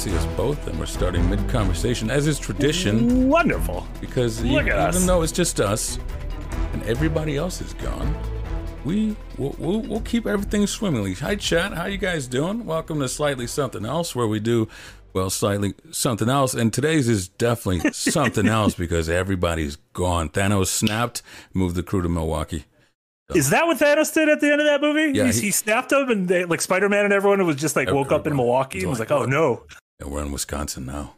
see us both, and we're starting mid-conversation, as is tradition. Wonderful. Because Look at us. even though it's just us, and everybody else is gone, we'll keep everything swimmingly. Hi, chat. How you guys doing? Welcome to Slightly Something Else, where we do, well, slightly something else. And today's is definitely something else because everybody's gone. Thanos snapped, moved the crew to Milwaukee. Is that what Thanos did at the end of that movie? Yeah, he snapped him, and they, like Spider-Man and everyone was just like woke up in Milwaukee and was like, "Oh no!" And we're in Wisconsin now.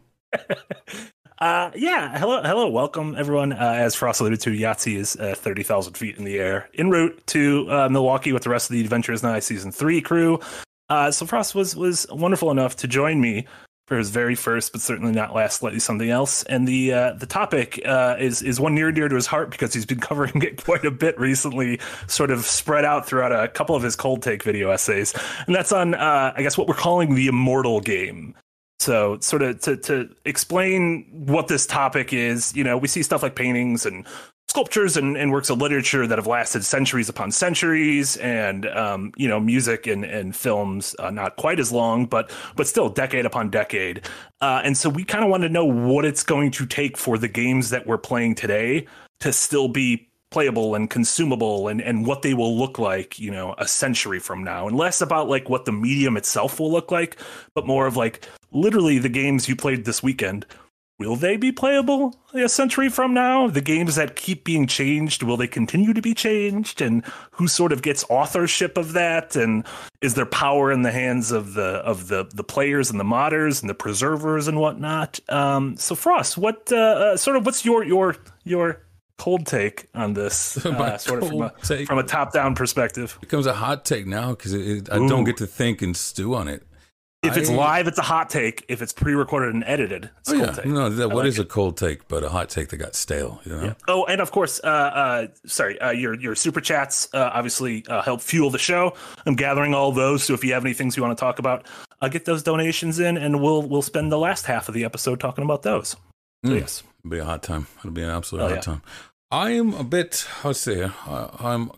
Hello, welcome everyone. As Frost alluded to, Yahtzee is 30,000 feet in the air, en route to Milwaukee with the rest of the Adventures Now season 3 crew. So Frost was wonderful enough to join me for his very first, but certainly not last, Slightly Something Else. And the topic is one near and dear to his heart because he's been covering it quite a bit recently, sort of spread out throughout a couple of his cold take video essays. And that's on, I guess, what we're calling the Immortal game. So sort of to explain what this topic is, you know, we see stuff like paintings and sculptures and works of literature that have lasted centuries upon centuries, and you know, music and films not quite as long, but still decade upon decade. And so we kind of want to know what it's going to take for the games that we're playing today to still be playable and consumable, and what they will look like, you know, a century from now, and less about like what the medium itself will look like, but more of like literally the games you played this weekend. Will they be playable a century from now? The games that keep being changed, will they continue to be changed? And who sort of gets authorship of that? And is there power in the hands of the players and the modders and the preservers and whatnot? So Frost, what what's your cold take on this? Sort of from a top-down perspective. It becomes a hot take now because I don't get to think and stew on it. If it's live, it's a hot take. If it's pre-recorded and edited, it's a cold take. No, what is a cold take but a hot take that got stale? You know? Yeah. Oh, and of course, your super chats obviously help fuel the show. I'm gathering all those, so if you have any things you want to talk about, get those donations in, and we'll spend the last half of the episode talking about those. So, yes, it'll be a hot time. It'll be an absolute hot time. I am a bit, I'm a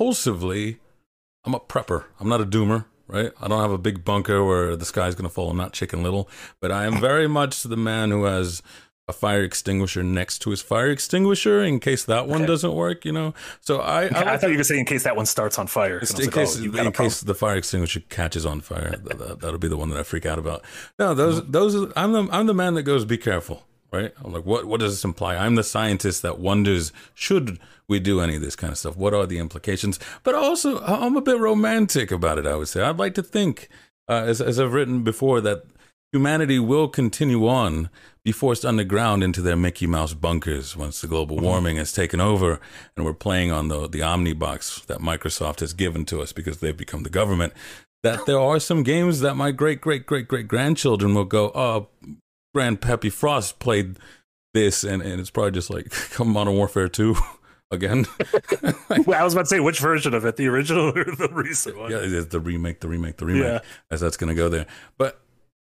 prepper. I'm not a doomer. Right? I don't have a big bunker where the sky's going to fall. I'm not Chicken Little, but I am very much the man who has a fire extinguisher next to his fire extinguisher in case that one doesn't work, you know? So I thought you were going to say in case that one starts on fire. In case the fire extinguisher catches on fire, that'll be the one that I freak out about. No, I'm the man that goes, be careful. Right? I'm like, what does this imply? I'm the scientist that wonders, should we do any of this kind of stuff? What are the implications? But also, I'm a bit romantic about it, I would say. I'd like to think, as I've written before, that humanity will continue on, be forced underground into their Mickey Mouse bunkers once the global warming has taken over and we're playing on the Omnibox that Microsoft has given to us because they've become the government. That there are some games that my great-great-great-great-grandchildren will go, oh, Grand Peppy Frost played this, and it's probably just like Modern Warfare 2 again. Well, I was about to say, which version of it, the original or the recent one? Yeah, it's the remake, as that's going to go there. But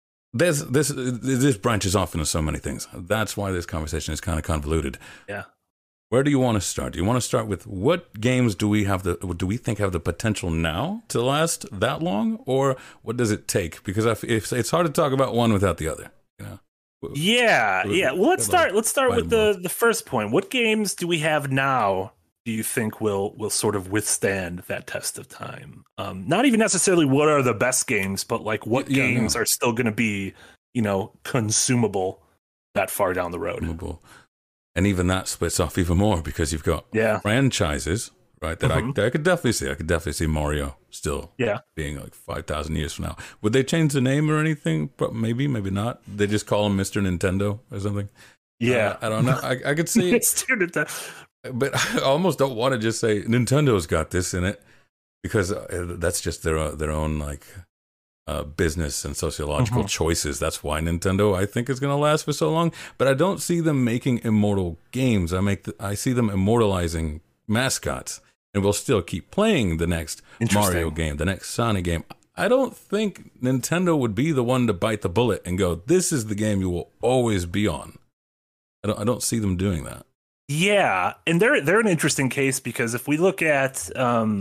this branches off into so many things. That's why this conversation is kind of convoluted. Yeah. Where do you want to start? Do you want to start with what games do we think have the potential now to last that long, or what does it take? Because it's hard to talk about one without the other. You know? Yeah. Well, let's start with the first point. What games do we have now do you think will sort of withstand that test of time? Not even necessarily what are the best games, but like what games are still going to be, you know, consumable that far down the road. And even that splits off even more because you've got franchises, right? That I could definitely see. I could definitely see Mario still being like 5,000 years from now. Would they change the name or anything? Maybe not. They just call him Mr. Nintendo or something. Yeah. I don't know. I could see Mr. Nintendo. But I almost don't want to just say Nintendo's got this in it because that's just their own like business and sociological choices. That's why Nintendo, I think, is going to last for so long. But I don't see them making immortal games. I see them immortalizing mascots, and we'll still keep playing the next Mario game, the next Sonic game. I don't think Nintendo would be the one to bite the bullet and go, "This is the game you will always be on." I don't see them doing that. Yeah, and they're an interesting case because if we look at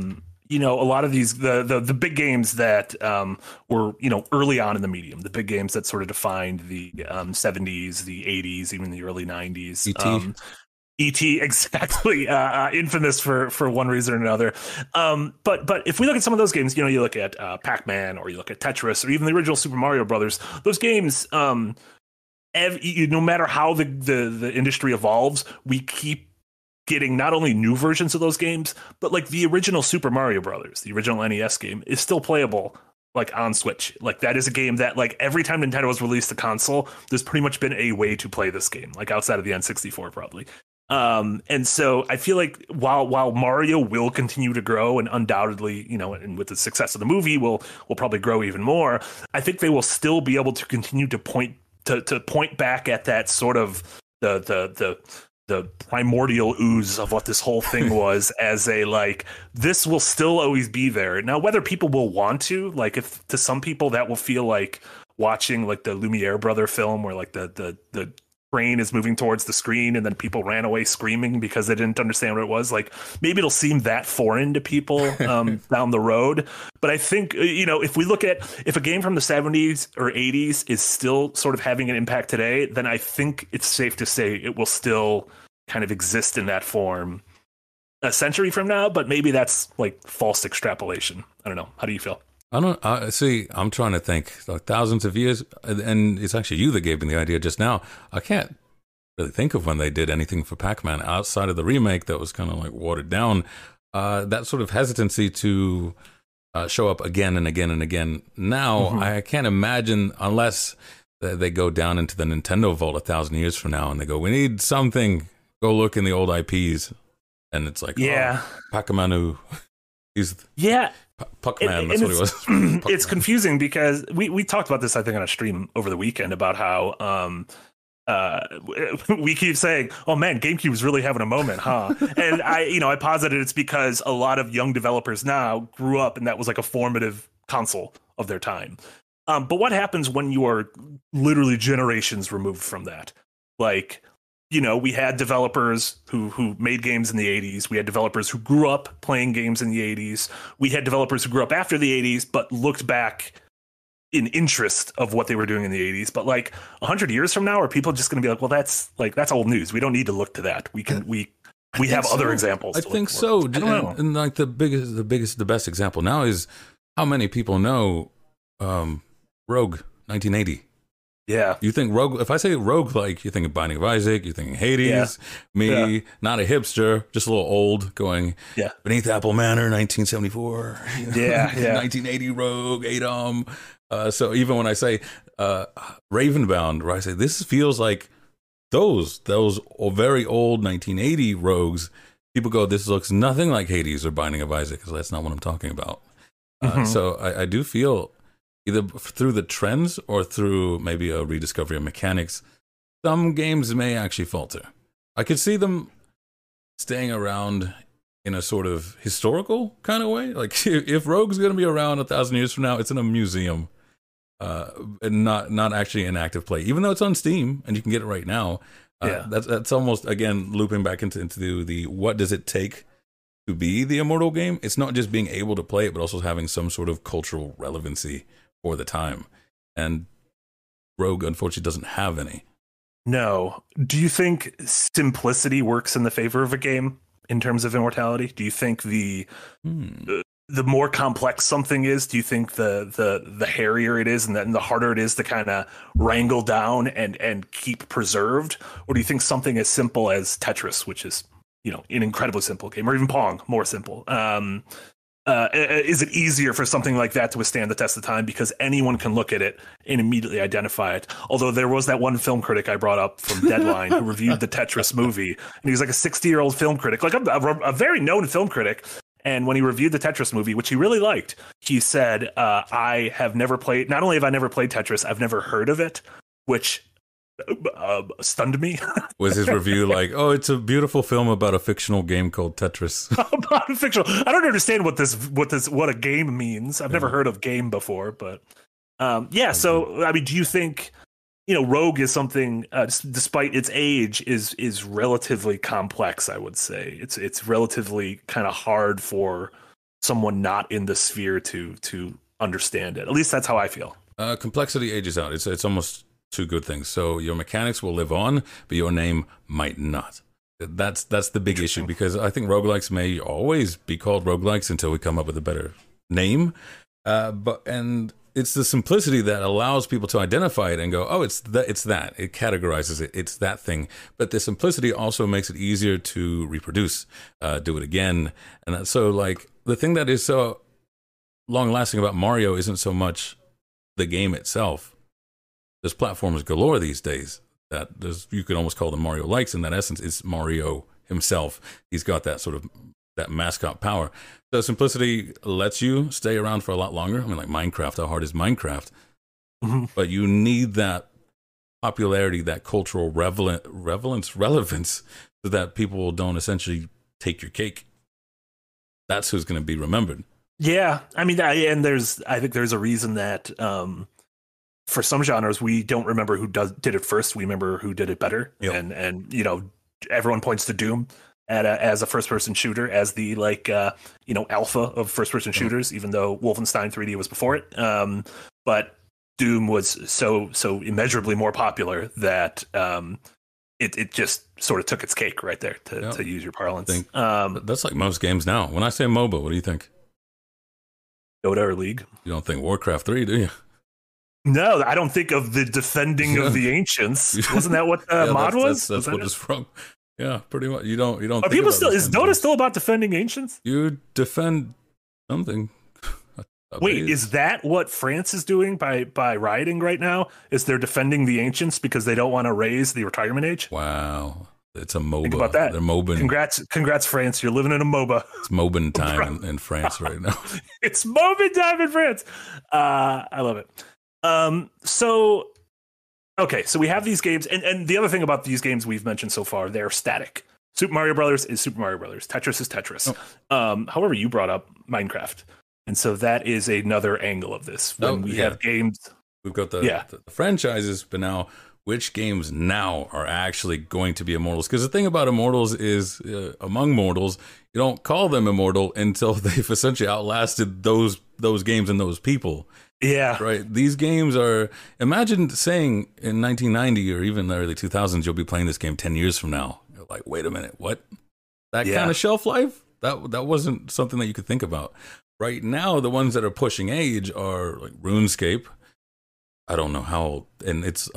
a lot of these the big games that were early on in the medium, the big games that sort of defined the 70s, the 80s, even the early 90s. E.T. exactly, infamous for one reason or another. But if we look at some of those games, you look at Pac-Man, or you look at Tetris, or even the original Super Mario Brothers. Those games, no matter how the industry evolves, we keep getting not only new versions of those games, but like the original Super Mario Brothers, the original NES game, is still playable like on Switch. Like that is a game that like every time Nintendo has released a console, there's pretty much been a way to play this game, like outside of the N64 probably. And so I feel like while Mario will continue to grow, and undoubtedly, and with the success of the movie will probably grow even more, I think they will still be able to continue to point back at that sort of the primordial ooze of what this whole thing was, as a like, this will still always be there. Now, whether people will want to, like, if to some people that will feel like watching like the Lumiere brother film, where like the train is moving towards the screen and then people ran away screaming because they didn't understand what it was, like maybe it'll seem that foreign to people down the road. But I think if we look at, if a game from the 70s or 80s is still sort of having an impact today, then I think it's safe to say it will still kind of exist in that form a century from now. But maybe that's like false extrapolation. I don't know. How do you feel? I'm trying to think, like, thousands of years, and it's actually you that gave me the idea just now. I can't really think of when they did anything for Pac-Man outside of the remake that was kind of like watered down. That sort of hesitancy to show up again and again and again. Now, I can't imagine, unless they go down into the Nintendo vault 1,000 years from now and they go, we need something, go look in the old IPs. And it's like, Pac-Man, Puckman, that's what he was. It's confusing because we talked about this, I think, on a stream over the weekend, about how we keep saying, oh man, GameCube's really having a moment, huh? And I posited it's because a lot of young developers now grew up and that was like a formative console of their time. But what happens when you are literally generations removed from that? Like, we had developers who made games in the 80s. We had developers who grew up playing games in the 80s. We had developers who grew up after the 80s, but looked back in interest of what they were doing in the 80s. But like 100 years from now, are people just going to be like, well, that's old news. We don't need to look to that. We have other examples. I think so. I don't know. And like the best example now is how many people know Rogue 1980. Yeah. You think Rogue, if I say Rogue, like, you think of Binding of Isaac, you think Hades, not a hipster, just a little old, going, Beneath Apple Manor, 1974. 1980 Rogue, Adom. So even when I say Ravenbound, where I say this feels like those very old 1980 Rogues, people go, this looks nothing like Hades or Binding of Isaac, because that's not what I'm talking about. So I do feel, either through the trends or through maybe a rediscovery of mechanics, some games may actually falter. I could see them staying around in a sort of historical kind of way. Like, if Rogue's going to be around 1,000 years from now, it's in a museum, and not actually in active play, even though it's on Steam and you can get it right now. That's almost, again, looping back into the what does it take to be the immortal game? It's not just being able to play it, but also having some sort of cultural relevancy for the time. And Rogue, unfortunately, doesn't have any. No. Do you think simplicity works in the favor of a game in terms of immortality? Do you think the more complex something is, do you think the hairier it is and the harder it is to kind of wrangle down and keep preserved? Or do you think something as simple as Tetris, which is, an incredibly simple game, or even Pong, more simple, is it easier for something like that to withstand the test of time because anyone can look at it and immediately identify it? Although there was that one film critic I brought up from Deadline who reviewed the Tetris movie, and he was like a 60-year-old film critic, like a very known film critic. And when he reviewed the Tetris movie, which he really liked, he said, I have never played, not only have I never played Tetris, I've never heard of it, which stunned me. Was his review like, oh, it's a beautiful film about a fictional game called Tetris? About a fictional, I don't understand what a game means. I've never heard of game before, but so I mean, do you think Rogue is something, despite its age, is relatively complex? I would say it's relatively kind of hard for someone not in the sphere to understand it. At least that's how I feel. Complexity ages out. It's almost two good things. So your mechanics will live on, but your name might not. That's the big issue, because I think roguelikes may always be called roguelikes until we come up with a better name. And it's the simplicity that allows people to identify it and go, oh, it's that. It categorizes it. It's that thing. But the simplicity also makes it easier to reproduce, do it again. And so, like, the thing that is so long-lasting about Mario isn't so much the game itself. There's platformers galore these days that you could almost call them Mario likes. In that essence, it's Mario himself. He's got that sort of that mascot power. So simplicity lets you stay around for a lot longer. I mean, like Minecraft, how hard is Minecraft? Mm-hmm. But you need that popularity, that cultural relevance, so that people don't essentially take your cake. That's who's going to be remembered. Yeah, I mean, I think there's a reason that for some genres we don't remember who did it first. We remember who did it better. Yep. And you know, everyone points to Doom as a first-person shooter, as the alpha of first-person shooters, even though Wolfenstein 3D was before it. But Doom was so immeasurably more popular that it just sort of took its cake right there, to use your parlance. That's like most games now. When I say MOBA, what do you think? Dota or League? You don't think Warcraft 3, do you? No, I don't think of the Defending of the Ancients. Wasn't that what the mod was? That's what it's from. Yeah, pretty much. You don't. Are people still? Is Dota still about defending ancients? You defend something. Wait, is that what France is doing by rioting right now? Is they're defending the ancients because they don't want to raise the retirement age? Wow, it's a MOBA. Think about that. They're MOBA. Congrats, France. You're living in a MOBA. It's MOBA time in France right now. It's MOBA time in France. I love it. So we have these games, and the other thing about these games we've mentioned so far, they're static. Super Mario Brothers is Super Mario Brothers. Tetris is Tetris. Oh. However, you brought up Minecraft, and so that is another angle of this. When we have games, we've got the franchises, but now which games now are actually going to be immortals? Because the thing about immortals is, among mortals, you don't call them immortal until they've essentially outlasted those games and those people. Yeah. Right. These games are, imagine saying in 1990 or even the early 2000s, you'll be playing this game 10 years from now. You're like, wait a minute, what? That kind of shelf life? That wasn't something that you could think about. Right now, the ones that are pushing age are like RuneScape. I don't know how, and it's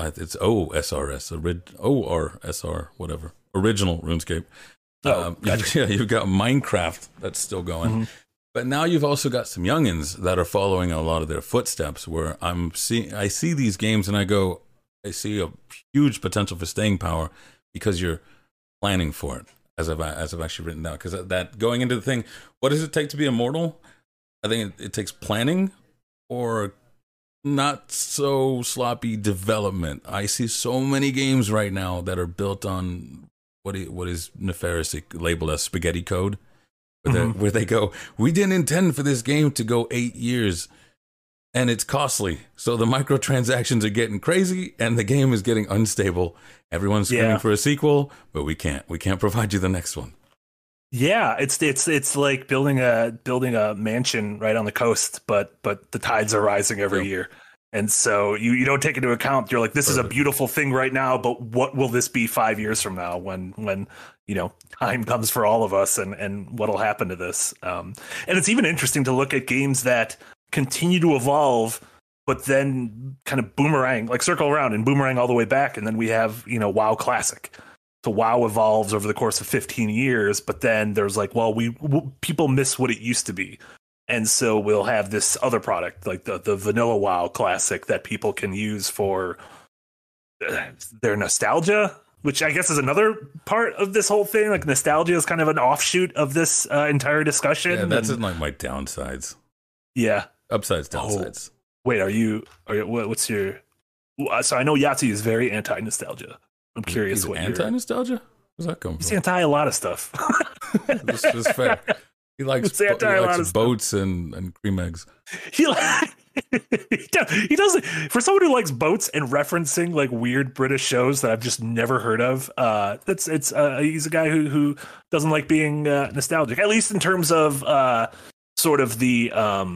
OSRS, ORSR, whatever. Original RuneScape. Gotcha. You've got Minecraft that's still going. Mm-hmm. But now you've also got some youngins that are following a lot of their footsteps, where I see these games and I see a huge potential for staying power because you're planning for it, as I've actually written down. Because that going into the thing, what does it take to be immortal? I think it takes planning or not so sloppy development. I see so many games right now that are built on what is nefariously labeled as spaghetti code. Where they go, we didn't intend for this game to go 8 years, and it's costly. So the microtransactions are getting crazy, and the game is getting unstable. Everyone's screaming for a sequel, but we can't provide you the next one. Yeah, it's like building a mansion right on the coast, but the tides are rising every year. And so you don't take into account, you're like, this is a beautiful thing right now, but what will this be 5 years from now when time comes for all of us, and what'll happen to this? And it's even interesting to look at games that continue to evolve, but then kind of boomerang, like circle around and boomerang all the way back. And then we have, WoW Classic. So WoW evolves over the course of 15 years, but then there's like, well, people miss what it used to be. And so we'll have this other product, like the vanilla WoW Classic, that people can use for their nostalgia, which I guess is another part of this whole thing. Like, nostalgia is kind of an offshoot of this entire discussion. Yeah, that's like my downsides. Yeah. Upsides, downsides. Wait, what's your... So I know Yahtzee is very anti-nostalgia. I'm curious what anti-nostalgia? Where's that come from? He's anti a lot of stuff. This is fair. He likes boats and cream eggs. He does. For someone who likes boats and referencing like weird British shows that I've just never heard of, he's a guy who doesn't like being nostalgic, at least in terms of sort of the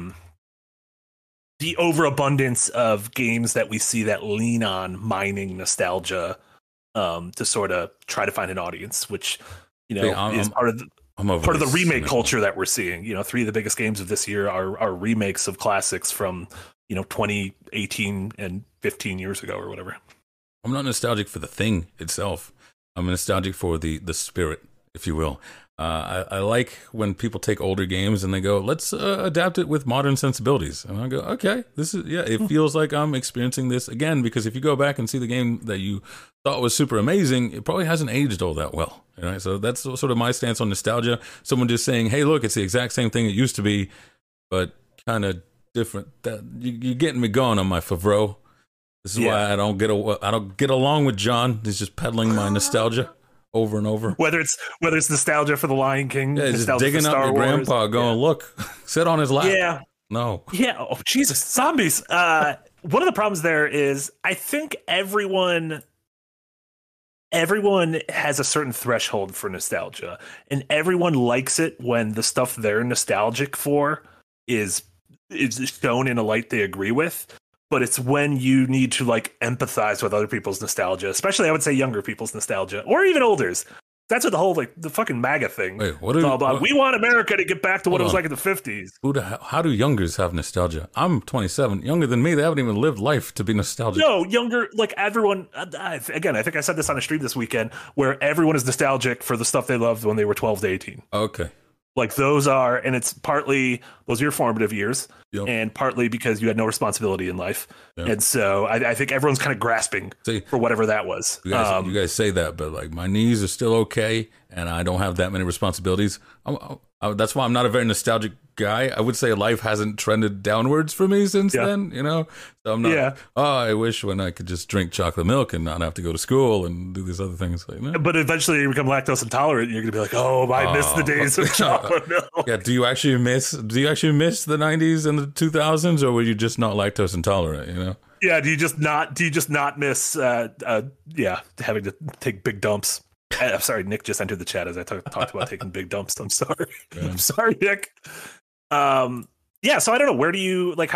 overabundance of games that we see that lean on mining nostalgia to sort of try to find an audience, which is part of the remake culture that we're seeing. 3 of the biggest games of this year are remakes of classics from 2018 and 15 years ago or whatever. I'm not nostalgic for the thing itself. I'm nostalgic for the spirit, if you will. I like when people take older games and they go, let's adapt it with modern sensibilities. And I go, okay, it feels like I'm experiencing this again, because if you go back and see the game that you thought was super amazing, it probably hasn't aged all that well. Right? So that's sort of my stance on nostalgia. Someone just saying, hey, look, it's the exact same thing it used to be, but kind of different. You're getting me going on my Favreau. This is why I don't get along with John. He's just peddling my nostalgia over and over. Whether it's nostalgia for the Lion King, just digging up your grandpa, going, look, sit on his lap. Yeah, no, yeah. Oh Jesus, zombies. One of the problems there is I think everyone has a certain threshold for nostalgia, and everyone likes it when the stuff they're nostalgic for is shown in a light they agree with. But it's when you need to empathize with other people's nostalgia, especially I would say younger people's nostalgia, or even older's. That's what the whole the fucking MAGA thing. Wait, it's all about. We want America to get back to what it was like in the 50s. How do youngers have nostalgia? I'm 27, younger than me. They haven't even lived life to be nostalgic. No, younger, everyone. Again, I think I said this on a stream this weekend, where everyone is nostalgic for the stuff they loved when they were 12 to 18. Okay. Those are, and it's partly those are your formative years, and partly because you had no responsibility in life. Yep. And so I think everyone's kind of grasping for whatever that was. You guys say that, but my knees are still okay, and I don't have that many responsibilities. That's why I'm not a very nostalgic guy. I would say life hasn't trended downwards for me since then, So I'm not, I wish when I could just drink chocolate milk and not have to go to school and do these other things. No. But eventually you become lactose intolerant. You're going to be like, I miss the days of chocolate milk. Yeah. Do you actually miss the 90s and the 2000s, or were you just not lactose intolerant, Yeah. Do you just not miss, having to take big dumps? I'm sorry, Nick just entered the chat as I talked about taking big dumps. I'm sorry. Yeah. I'm sorry, Nick. So I don't know. How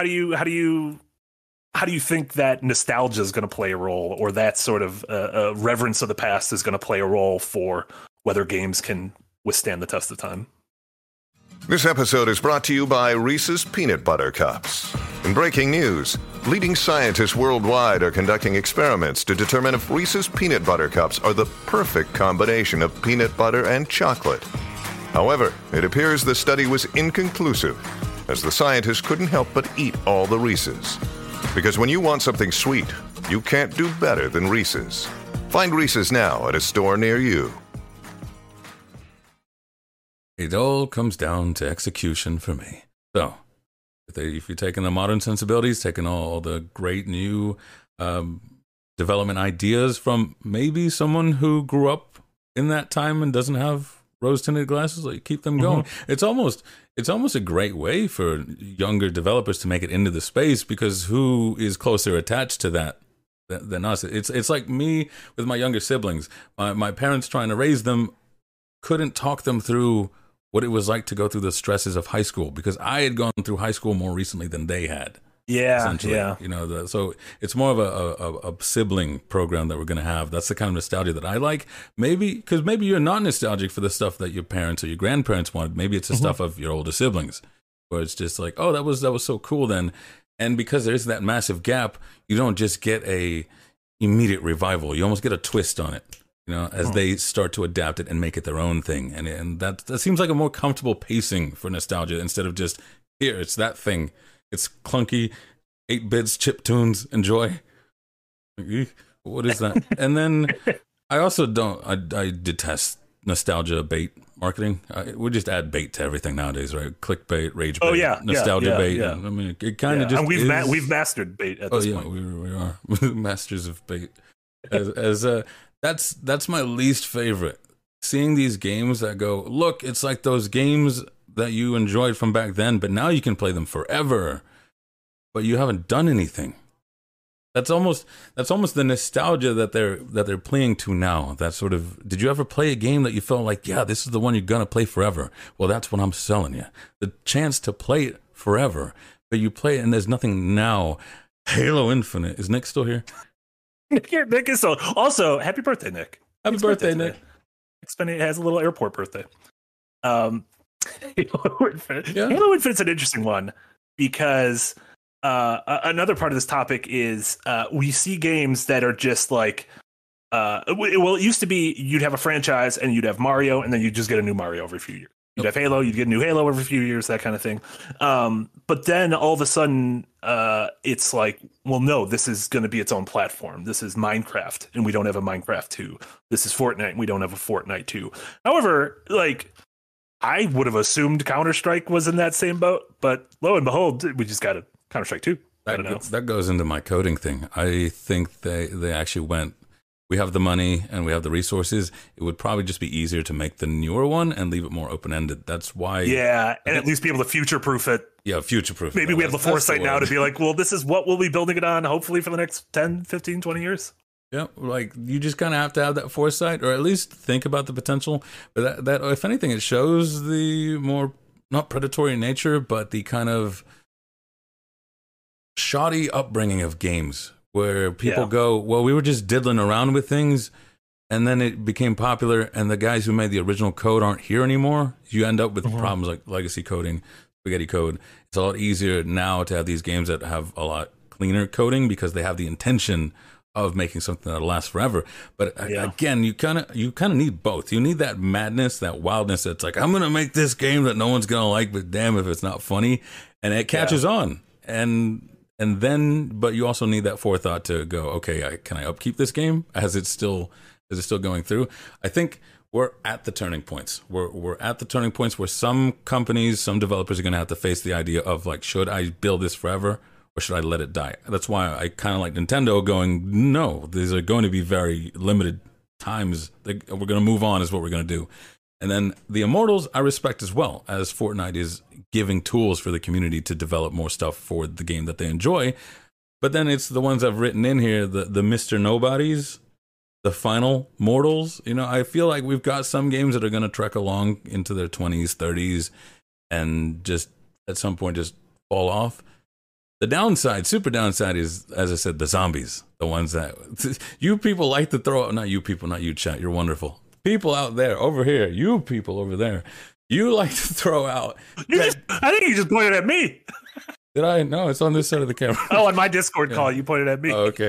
do you think that nostalgia is going to play a role, or that sort of reverence of the past is going to play a role for whether games can withstand the test of time? This episode is brought to you by Reese's Peanut Butter Cups. In breaking news, leading scientists worldwide are conducting experiments to determine if Reese's Peanut Butter Cups are the perfect combination of peanut butter and chocolate. However, it appears the study was inconclusive, as the scientists couldn't help but eat all the Reese's. Because when you want something sweet, you can't do better than Reese's. Find Reese's now at a store near you. It all comes down to execution for me. So, if you're taking the modern sensibilities, taking all the great new development ideas from maybe someone who grew up in that time and doesn't have rose-tinted glasses, keep them going. Mm-hmm. It's almost a great way for younger developers to make it into the space, because who is closer attached to that than us? It's like me with my younger siblings. My parents, trying to raise them, couldn't talk them through what it was like to go through the stresses of high school, because I had gone through high school more recently than they had. Yeah. So it's more of a sibling program that we're going to have. That's the kind of nostalgia that I like. Maybe because you're not nostalgic for the stuff that your parents or your grandparents wanted. Maybe it's the stuff of your older siblings, where it's just like, oh, that was so cool then. And because there's that massive gap, you don't just get a immediate revival. You almost get a twist on it. As they start to adapt it and make it their own thing. And that seems like a more comfortable pacing for nostalgia, instead of just, here, it's that thing. It's clunky, 8 bits, chip tunes, enjoy. What is that? And then I also I detest nostalgia bait marketing. We just add bait to everything nowadays, right? Clickbait, rage bait, nostalgia bait. Yeah. I mean, it kind of just and we've mastered bait at this point. We are masters of bait. That's my least favorite. Seeing these games that go, look, it's like those games that you enjoyed from back then, but now you can play them forever, but you haven't done anything. That's almost the nostalgia that they're playing to now. That sort of, did you ever play a game that you felt like, yeah, this is the one you're gonna play forever? Well, that's what I'm selling you. The chance to play it forever, but you play it and there's nothing now. Halo Infinite. Is Nick still here? Nick is still. Also, happy birthday, Nick. Happy birthday, Nick. It has a little airport birthday. Halo Infinite's an interesting one because another part of this topic is we see games that are just like, it used to be you'd have a franchise and you'd have Mario and then you'd just get a new Mario every few years. You'd have Halo, you'd get a new Halo every few years, that kind of thing. But then all of a sudden, it's like, well, no, this is going to be its own platform. This is Minecraft, and we don't have a Minecraft 2. This is Fortnite, and we don't have a Fortnite 2. However, like, I would have assumed Counter-Strike was in that same boat, but lo and behold, we just got a Counter-Strike 2. That goes into my coding thing. I think they actually went, we have the money and we have the resources. It would probably just be easier to make the newer one and leave it more open-ended. That's why. Yeah, and at least be able to future-proof it. Yeah, future-proof. Maybe we have the foresight now to be like, well, this is what we'll be building it on, hopefully for the next 10, 15, 20 years. Yeah, like you just kind of have to have that foresight, or at least think about the potential. But that if anything, it shows the more, not predatory nature, but the kind of shoddy upbringing of games where people go, well, we were just diddling around with things and then it became popular and the guys who made the original code aren't here anymore. You end up with problems like legacy coding, spaghetti code. It's a lot easier now to have these games that have a lot cleaner coding because they have the intention of making something that'll last forever. But again, you kind of need both. You need that madness, that wildness that's like, I'm going to make this game that no one's going to like, but damn if it's not funny. And it catches on. And then, but you also need that forethought to go, okay, can I upkeep this game as it's still going through? I think we're at the turning points. We're at the turning points where some companies, some developers are going to have to face the idea of like, should I build this forever or should I let it die? That's why I kind of like Nintendo going, no, these are going to be very limited times. We're going to move on is what we're going to do. And then the Immortals I respect as well, as Fortnite is giving tools for the community to develop more stuff for the game that they enjoy. But then it's the ones I've written in here, the Mr. Nobodies, the Final Mortals. You know, I feel like we've got some games that are going to trek along into their 20s, 30s, and just at some point just fall off. The downside, super downside is, as I said, the zombies. The ones that you people like to throw out. Not you people, not you chat. You're wonderful. People out there, over here, you people over there, you like to throw out. I think you just pointed at me. Did I? No, it's on this side of the camera. Oh, on my Discord call, you pointed at me. Oh, okay.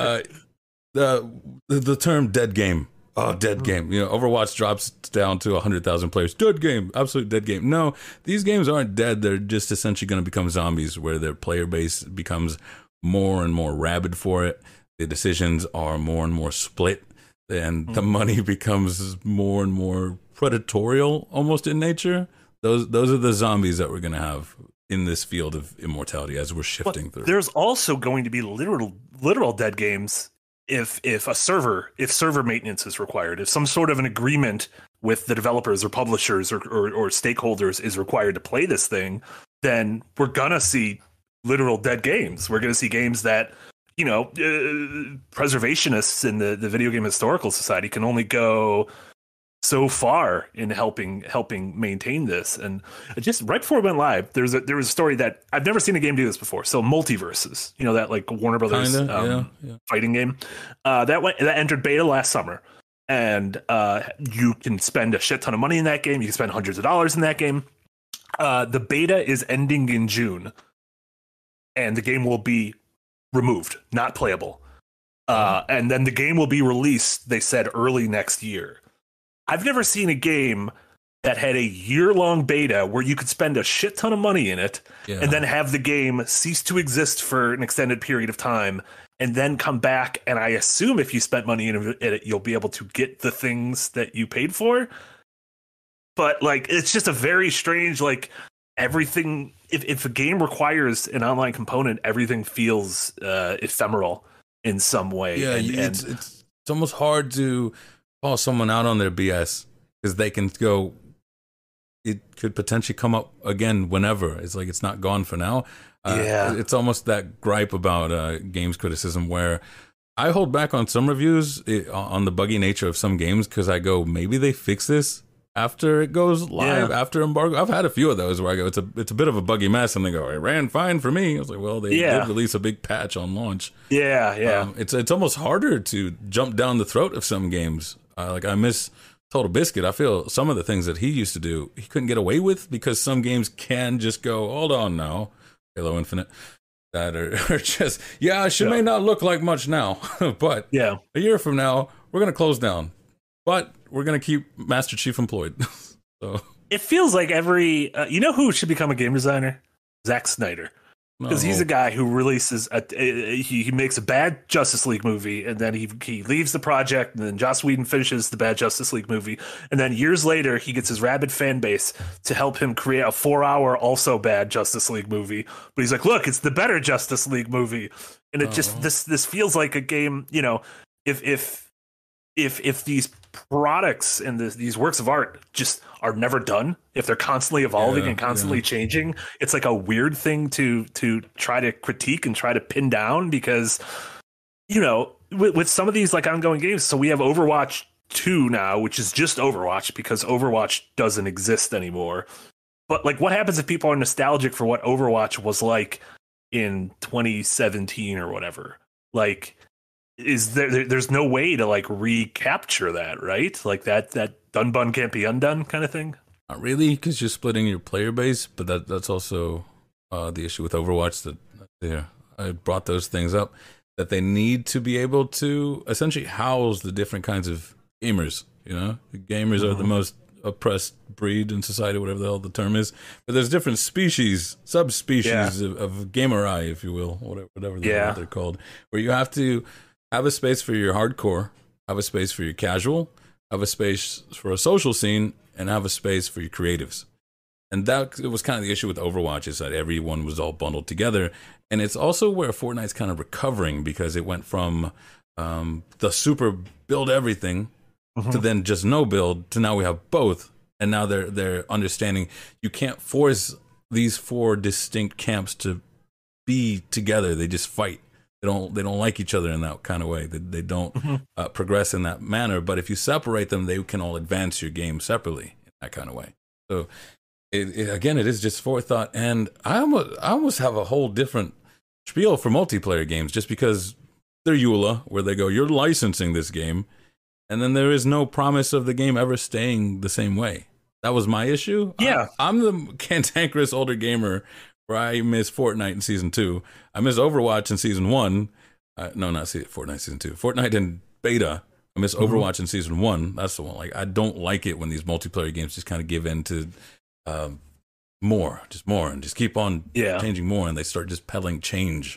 The term dead game. Oh, dead game. You know, Overwatch drops down to 100,000 players. Dead game. Absolute dead game. No, these games aren't dead. They're just essentially going to become zombies where their player base becomes more and more rabid for it. The decisions are more and more split. And the money becomes more and more predatorial almost in nature. Those are the zombies that we're going to have in this field of immortality as we're shifting through. There's also going to be literal dead games if server maintenance is required, if some sort of an agreement with the developers or publishers or stakeholders is required to play this thing, then we're going to see literal dead games. We're going to see games that, you know, preservationists in the Video Game Historical Society can only go so far in helping maintain this. And just right before it went live, there was a story that I've never seen a game do this before. So Multiverses, you know, that like Warner Brothers fighting game that entered beta last summer, and you can spend a shit ton of money in that game. You can spend hundreds of dollars in that game. The beta is ending in June, and the game will be removed, not playable. And then the game will be released, they said, early next year. I've never seen a game that had a year-long beta where you could spend a shit ton of money in it and then have the game cease to exist for an extended period of time and then come back. And I assume if you spent money in it, you'll be able to get the things that you paid for. But like, it's just a very strange, like, everything, if a game requires an online component, everything feels ephemeral in some way. Yeah, it's almost hard to call someone out on their BS because they can go, it could potentially come up again whenever. It's like, it's not gone for now. It's almost that gripe about games criticism where I hold back on some reviews on the buggy nature of some games because I go, maybe they fix this after it goes live, after embargo. I've had a few of those where I go, it's a bit of a buggy mess, and they go, it ran fine for me. I was like, well, they did release a big patch on launch. It's almost harder to jump down the throat of some games. Like I miss Total Biscuit. I feel some of the things that he used to do, he couldn't get away with because some games can just go, hold on now, Halo Infinite, that are just, it may not look like much now, but a year from now, we're going to close down. But we're going to keep Master Chief employed. So it feels like every... you know who should become a game designer? Zack Snyder. Because he's a guy who releases... he makes a bad Justice League movie, and then he leaves the project, and then Joss Whedon finishes the bad Justice League movie, and then years later, he gets his rabid fan base to help him create a 4-hour, also bad Justice League movie. But he's like, look, it's the better Justice League movie. And it just... This feels like a game, you know, if these products and these works of art just are never done, if they're constantly evolving and constantly changing, it's like a weird thing to try to critique and try to pin down because, you know, with some of these like ongoing games. So we have Overwatch 2 now, which is just Overwatch because Overwatch doesn't exist anymore. But like, what happens if people are nostalgic for what Overwatch was like in 2017 or whatever? Like, is there's no way to like recapture that, right? Like that done bun can't be undone kind of thing. Not really, because you're splitting your player base, but that's also the issue with Overwatch that I brought those things up, that they need to be able to essentially house the different kinds of gamers. You know, the gamers are the most oppressed breed in society, whatever the hell the term is. But there's different species, subspecies of gamerai, if you will, whatever they're called, where you have to have a space for your hardcore, have a space for your casual, have a space for a social scene, and have a space for your creatives. And that it was kind of the issue with Overwatch, is that everyone was all bundled together. And it's also where Fortnite's kind of recovering, because it went from the super build everything to then just no build to now we have both. And now they're understanding you can't force these 4 distinct camps to be together. They just fight. They don't like each other in that kind of way. They don't progress in that manner. But if you separate them, they can all advance your game separately in that kind of way. So again, it is just forethought. And I almost have a whole different spiel for multiplayer games, just because they're EULA, where they go, you're licensing this game, and then there is no promise of the game ever staying the same way. That was my issue. Yeah, I'm the cantankerous older gamer where I miss Fortnite in Season 2. I miss Overwatch in Season 1. No, not Fortnite Season 2. Fortnite in beta. I miss Overwatch in Season 1. That's the one. Like, I don't like it when these multiplayer games just kind of give in to more, and just keep on changing more, and they start just peddling change.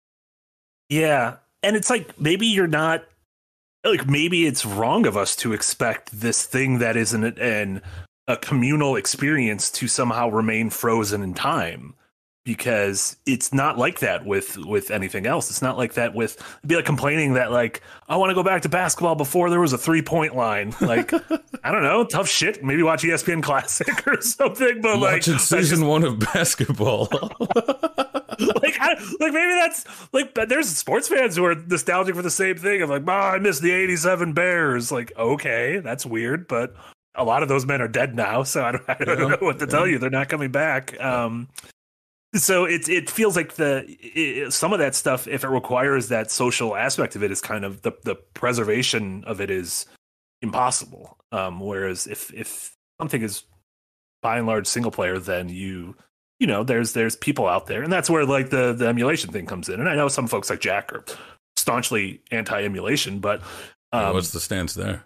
Yeah, and it's like, maybe you're not, like, maybe it's wrong of us to expect this thing that isn't a communal experience to somehow remain frozen in time. Because it's not like that with anything else. It's not like that with, it'd be like complaining that, like, I want to go back to basketball before there was a 3-point line. Like, I don't know, tough shit. Maybe watch ESPN Classic or something. But watching season 1 of basketball. like maybe that's like, there's sports fans who are nostalgic for the same thing of like, I miss the '87 Bears. Like, okay, that's weird, but a lot of those men are dead now, so I don't know what to tell you. They're not coming back. So it feels like some of that stuff, if it requires that social aspect of it, is kind of the preservation of it is impossible. Whereas if something is by and large single player, then you know there's people out there, and that's where like the emulation thing comes in. And I know some folks like Jack are staunchly anti-emulation, but what's the stance there?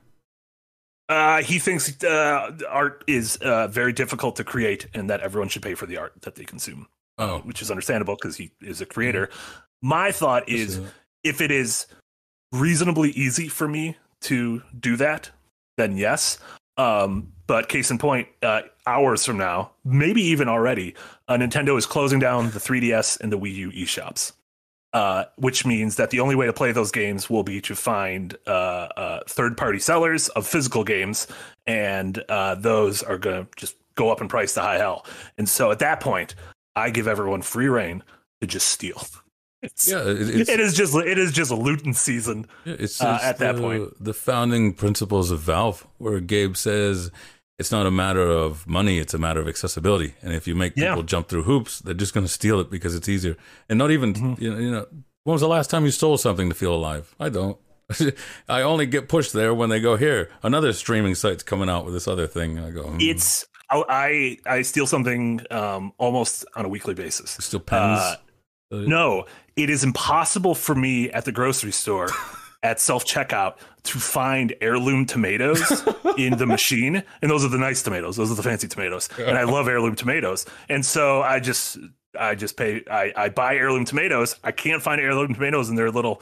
He thinks art is very difficult to create, and that everyone should pay for the art that they consume. Which is understandable because he is a creator. My thought is, if it is reasonably easy for me to do that, then yes. But case in point, hours from now, maybe even already, Nintendo is closing down the 3DS and the Wii U eShops, which means that the only way to play those games will be to find third-party sellers of physical games, and those are going to just go up in price to high hell. And so at that point, I give everyone free reign to just steal. It is just a looting season. It's at that point. The founding principles of Valve, where Gabe says it's not a matter of money, it's a matter of accessibility. And if you make people jump through hoops, they're just going to steal it because it's easier. And not even, you know, when was the last time you stole something to feel alive? I don't. I only get pushed there when they go, here, another streaming site's coming out with this other thing. I go, I steal something almost on a weekly basis. Steal pens? No, it is impossible for me at the grocery store at self-checkout to find heirloom tomatoes in the machine. And those are the nice tomatoes. Those are the fancy tomatoes. And I love heirloom tomatoes. And so I just pay, I buy heirloom tomatoes. I can't find heirloom tomatoes in their little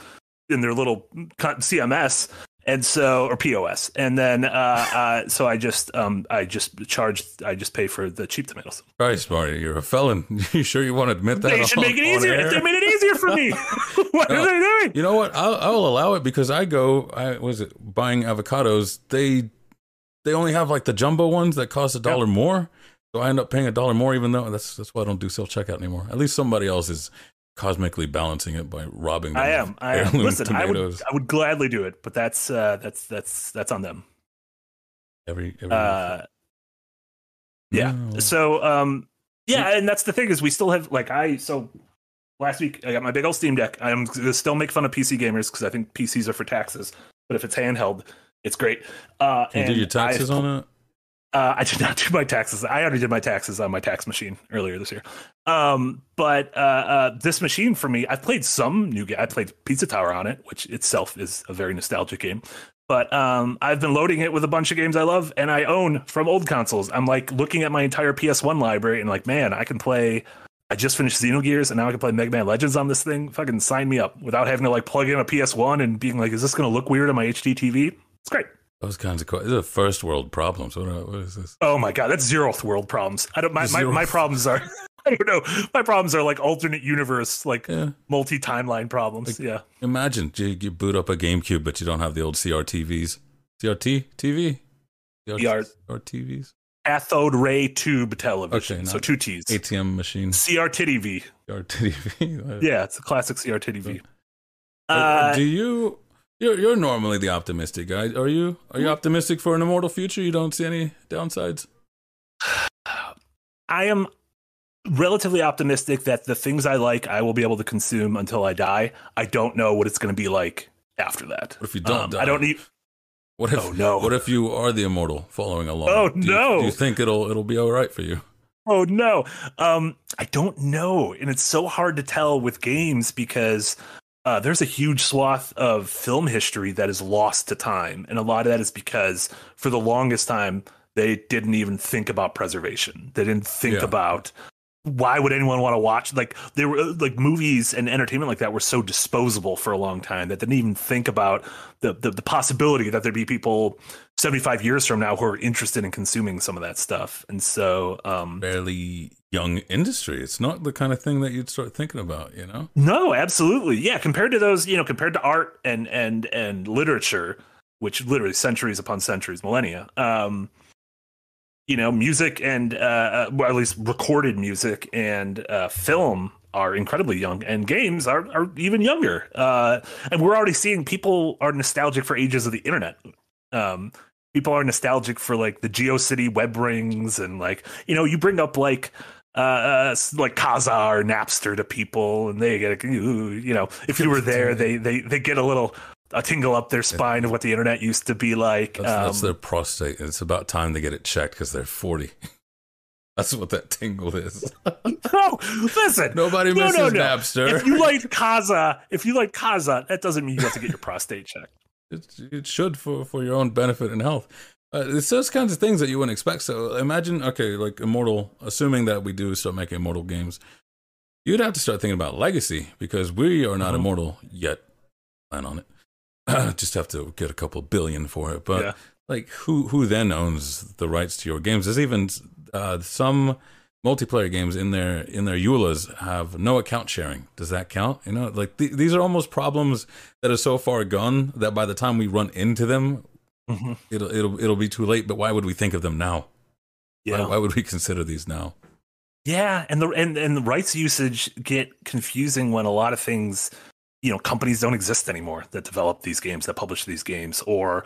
CMS. And so, or POS, and then so I just pay for the cheap tomatoes. Christ, Marty, you're a felon. You sure you want to admit that? They should make it easier. If they made it easier for me, what are they doing? You know what? I'll allow it because I was buying avocados. They only have like the jumbo ones that cost $1 more, so I end up paying $1 more. Even though that's why I don't do self checkout anymore. At least somebody else is cosmically balancing it by robbing them. I am. Listen, tomatoes. I would gladly do it, but that's on them. Every yeah. No. So and that's the thing is we still have so last week I got my big old Steam Deck. I'm gonna still make fun of PC gamers because I think PCs are for taxes, but if it's handheld, it's great. Can you do your taxes on it? I did not do my taxes. I already did my taxes on my tax machine earlier this year. But this machine for me, I've played some new game. I played Pizza Tower on it, which itself is a very nostalgic game. But I've been loading it with a bunch of games I love and I own from old consoles. I'm like looking at my entire PS1 library and like, man, I just finished Xenogears and now I can play Mega Man Legends on this thing. Fucking sign me up without having to like plug in a PS1 and being like, is this going to look weird on my HD TV? It's great. Those kinds of these are first world problems. What is this? Oh my god, that's zeroth world problems. I don't. My problems are. I don't know. My problems are like alternate universe, like multi-timeline problems. Like, imagine you boot up a GameCube, but you don't have the old CRTVs. CRT TV. CRTVs. Cathode ray tube television. Okay, so two T's. ATM machine. CRT-TV. CRT-TV. Yeah, it's a classic CRT-TV. Do you? You're normally the optimistic guy. Are you optimistic for an immortal future? You don't see any downsides? I am relatively optimistic that the things I like, I will be able to consume until I die. I don't know what it's going to be like after that. What if you don't die? I don't need. What if? Oh, no. What if you are the immortal following along? Oh no! Do you think it'll be all right for you? Oh no! I don't know, and it's so hard to tell with games because. There's a huge swath of film history that is lost to time. And a lot of that is because for the longest time, they didn't even think about preservation. They didn't think about why would anyone want to watch? Like there were like movies and entertainment like that were so disposable for a long time that didn't even think about the possibility that there'd be people 75 years from now who are interested in consuming some of that stuff. And so fairly young industry. It's not the kind of thing that you'd start thinking about, you know? No, absolutely. Yeah. Compared to those, compared to art and literature, which literally centuries upon centuries, millennia, music and well, at least recorded music and film are incredibly young, and games are even younger. And we're already seeing people are nostalgic for ages of the internet. People are nostalgic for like the GeoCity web rings and like, you bring up like Kazaa or Napster to people and they get, if you were there, they get a tingle up their spine of what the internet used to be like. That's their prostate. It's about time they get it checked because they're 40. That's what that tingle is. No, listen. Nobody misses Napster. If you like Kazaa, that doesn't mean you have to get your prostate checked. It should for your own benefit and health. It's those kinds of things that you wouldn't expect. So imagine, like Immortal, assuming that we do start making Immortal games, you'd have to start thinking about legacy because we are not immortal yet. Plan on it. Just have to get a couple billion for it. But like, who then owns the rights to your games? There's even some multiplayer games in their EULAs have no account sharing. Does that count? Like these are almost problems that are so far gone that by the time we run into them, it'll be too late. But why would we think of them now? Yeah. Why would we consider these now? Yeah, and the rights usage get confusing when a lot of things, companies don't exist anymore that develop these games, that publish these games, or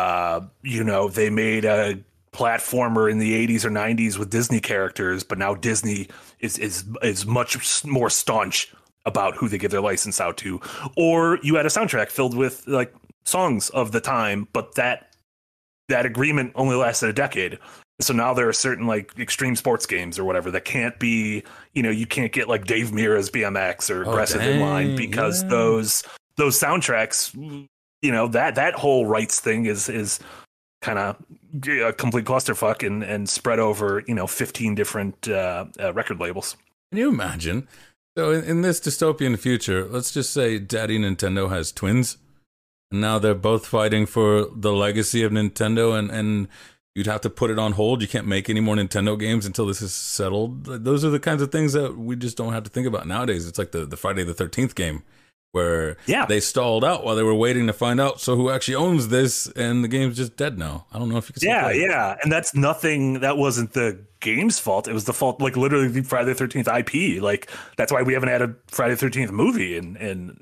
they made a platformer in the 80s or 90s with Disney characters, but now Disney is much more staunch about who they give their license out to. Or you had a soundtrack filled with like songs of the time, but that agreement only lasted a decade. So now there are certain like extreme sports games or whatever that can't be, you can't get like Dave Mirra's BMX or Aggressive Inline because those soundtracks, that whole rights thing is kind of a complete clusterfuck and spread over, 15 different record labels. Can you imagine? So in this dystopian future, let's just say Daddy Nintendo has twins, and now they're both fighting for the legacy of Nintendo, and you'd have to put it on hold. You can't make any more Nintendo games until this is settled. Those are the kinds of things that we just don't have to think about nowadays. It's like the Friday the 13th game where they stalled out while they were waiting to find out so who actually owns this, and the game's just dead now. I don't know if you can play it. And that's nothing. That wasn't the game's fault. It was the fault, like literally the Friday the 13th IP. Like that's why we haven't had a Friday the 13th movie in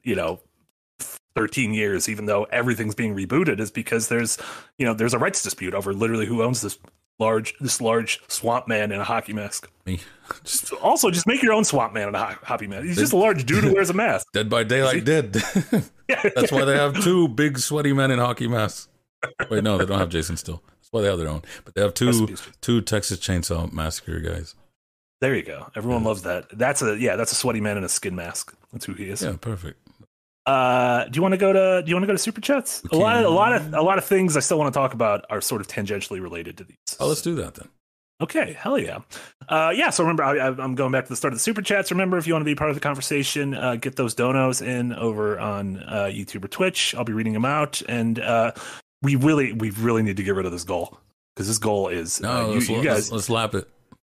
13 years, even though everything's being rebooted, is because there's a rights dispute over literally who owns this large swamp man in a hockey mask. Me. Just make your own swamp man in a hockey mask. He's just a large dude who wears a mask. Dead by Daylight did. That's why they have two big sweaty men in hockey masks. Wait, no, they don't have Jason still. That's why they have their own. But they have two Texas Chainsaw Massacre guys. There you go. Everyone loves that. That's a sweaty man in a skin mask. That's who he is. Yeah, perfect. Do you want to go to super chats? A lot of things I still want to talk about are sort of tangentially related to these. Oh, let's do that then. Okay, hell yeah. So remember, I'm going back to the start of the super chats. Remember, if you want to be part of the conversation, get those donos in over on YouTube or Twitch. I'll be reading them out, and we really need to get rid of this goal, because this goal is you guys. Let's lap it.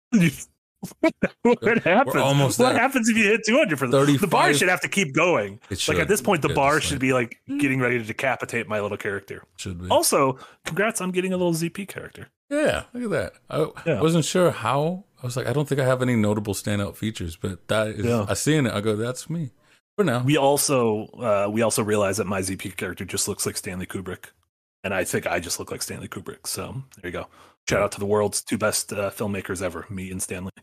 What happens? We're almost what there. happens if you hit 200 for this? The bar should have to keep going. Like at this point, the bar should be like getting ready to decapitate my little character. Should be. Also, congrats on getting a little ZP character. Yeah, look at that. I wasn't sure how. I was like, I don't think I have any notable standout features, but that is. I seen it. I go, that's me. For now. We also realize that my ZP character just looks like Stanley Kubrick, and I think I just look like Stanley Kubrick. So there you go. Shout out to the world's two best filmmakers ever, me and Stanley.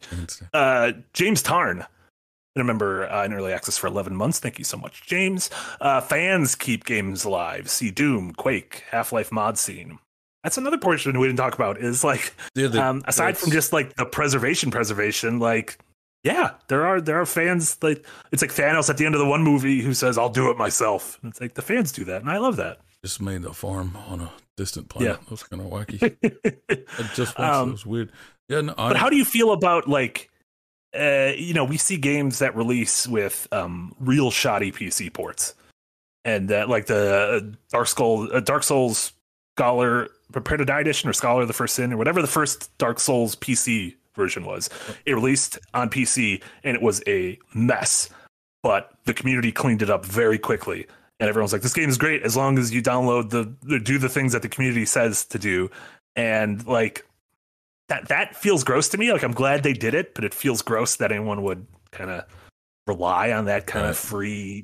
James Tarn, been a member in early access for 11 months. Thank you so much, James. Fans keep games alive. See Doom, Quake, Half-Life mod scene. That's another portion we didn't talk about. Is like aside from just like the preservation, like there are fans. Like it's like Thanos at the end of the one movie who says, "I'll do it myself." And it's like the fans do that, and I love that. Just made a farm on a distant planet. That was kind of wacky. It was weird. Yeah, no, but how do you feel about like, we see games that release with real shoddy PC ports, and that like the Dark Souls Scholar Prepare to Die edition or Scholar of the First Sin or whatever the first Dark Souls PC version was. It released on PC and it was a mess, but the community cleaned it up very quickly. And everyone's like, this game is great as long as you download do the things that the community says to do. And like that feels gross to me. Like I'm glad they did it, but it feels gross that anyone would kind of rely on that kind of free,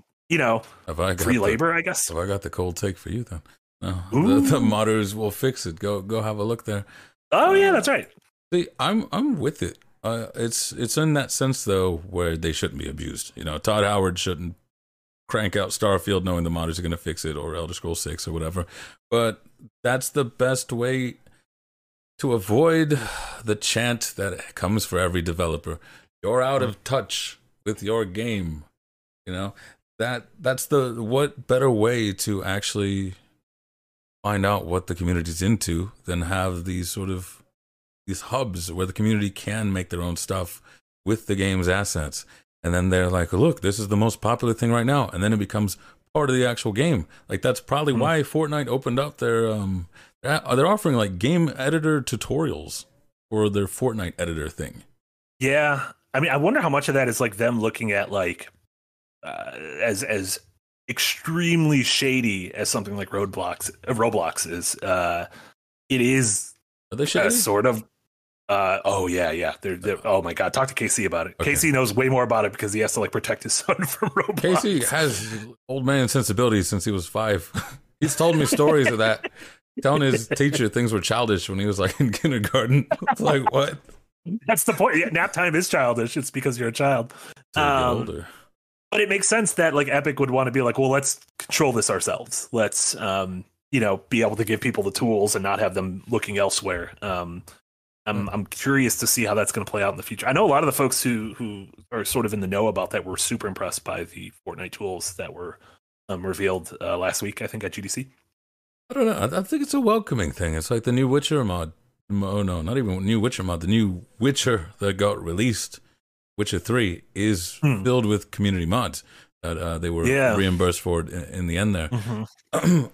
free labor, I guess. Have I got the cold take for you then? No, the modders will fix it. Go have a look there. Oh yeah, that's right. See, I'm with it. It's in that sense though where they shouldn't be abused. Todd Howard shouldn't crank out Starfield knowing the modders are going to fix it, or Elder Scrolls 6 or whatever. But that's the best way to avoid the chant that comes for every developer. You're out of touch with your game. That's what better way to actually find out what the community's into than have these hubs where the community can make their own stuff with the game's assets. And then they're like, look, this is the most popular thing right now. And then it becomes part of the actual game. Like, that's probably why Fortnite opened up they're offering like game editor tutorials for their Fortnite editor thing. Yeah. I mean, I wonder how much of that is like them looking at like, as extremely shady as something like Roblox is. It is Are they shady? sort of. Oh yeah. Oh my god, talk to KC about it. Okay. KC knows way more about it because he has to like protect his son from Roblox. KC has old man sensibilities since he was 5. He's told me stories of that, telling his teacher things were childish when he was like in kindergarten. It's like, what? That's the point. Yeah, nap time is childish. It's because you're a child. Older. But it makes sense that like Epic would want to be like, well, let's control this ourselves. Let's be able to give people the tools and not have them looking elsewhere. I'm curious to see how that's going to play out in the future. I know a lot of the folks who are sort of in the know about that were super impressed by the Fortnite tools that were revealed last week, I think, at GDC. I don't know. I think it's a welcoming thing. It's like the new Witcher mod. Oh, no, not even new Witcher mod. The new Witcher that got released, Witcher 3, is filled with community mods that they were reimbursed for in the end there. Mm-hmm.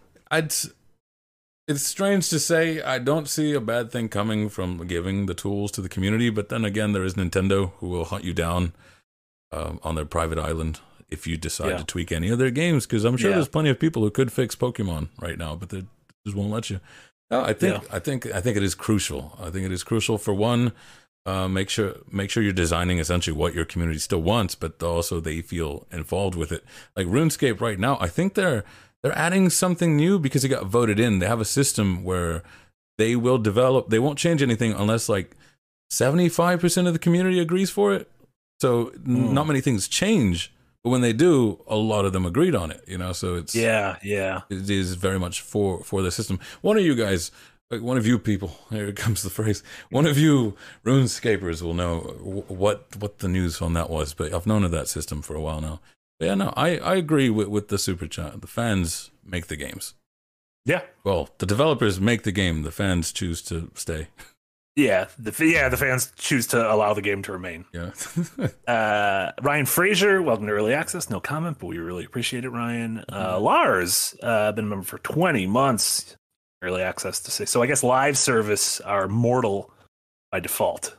It's strange to say. I don't see a bad thing coming from giving the tools to the community, but then again, there is Nintendo who will hunt you down on their private island if you decide to tweak any of their games, because I'm sure there's plenty of people who could fix Pokemon right now, but they just won't let you. No, I think it is crucial. I think it is crucial for one, make sure you're designing essentially what your community still wants, but also they feel involved with it. Like RuneScape right now, I think they're adding something new because it got voted in. They have a system where they will develop. They won't change anything unless like 75% of the community agrees for it. So not many things change, but when they do, a lot of them agreed on it. So it's it is very much for the system. One of you guys, like one of you people, here comes the phrase. One of you RuneScapers will know what the news on that was. But I've known of that system for a while now. But yeah, no, I agree with the super chat. The fans make the games. Yeah. Well, the developers make the game. The fans choose to stay. Yeah, the fans choose to allow the game to remain. Yeah. Ryan Fraser, welcome to Early Access. No comment, but we really appreciate it, Ryan. Lars, been a member for 20 months. Early Access to say. So I guess live service are mortal by default.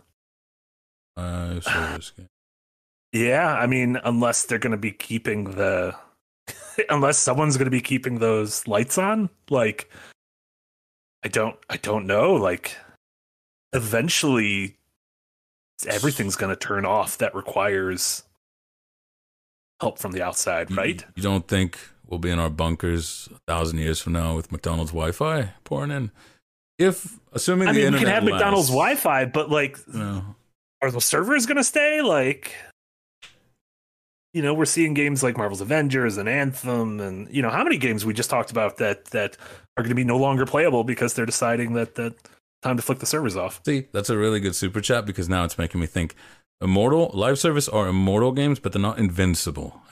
Service game. Yeah, I mean, unless they're going to be keeping unless someone's going to be keeping those lights on, like, I don't know, like, eventually everything's going to turn off that requires help from the outside, right? You don't think we'll be in our bunkers 1,000 years from now with McDonald's Wi-Fi pouring in? Assuming the internet you can have lasts, McDonald's Wi-Fi, but like, are the servers going to stay? Like, we're seeing games like Marvel's Avengers and Anthem, and how many games we just talked about that are going to be no longer playable because they're deciding that time to flick the servers off. See, that's a really good super chat because now it's making me think Immortal live service are immortal games, but they're not invincible,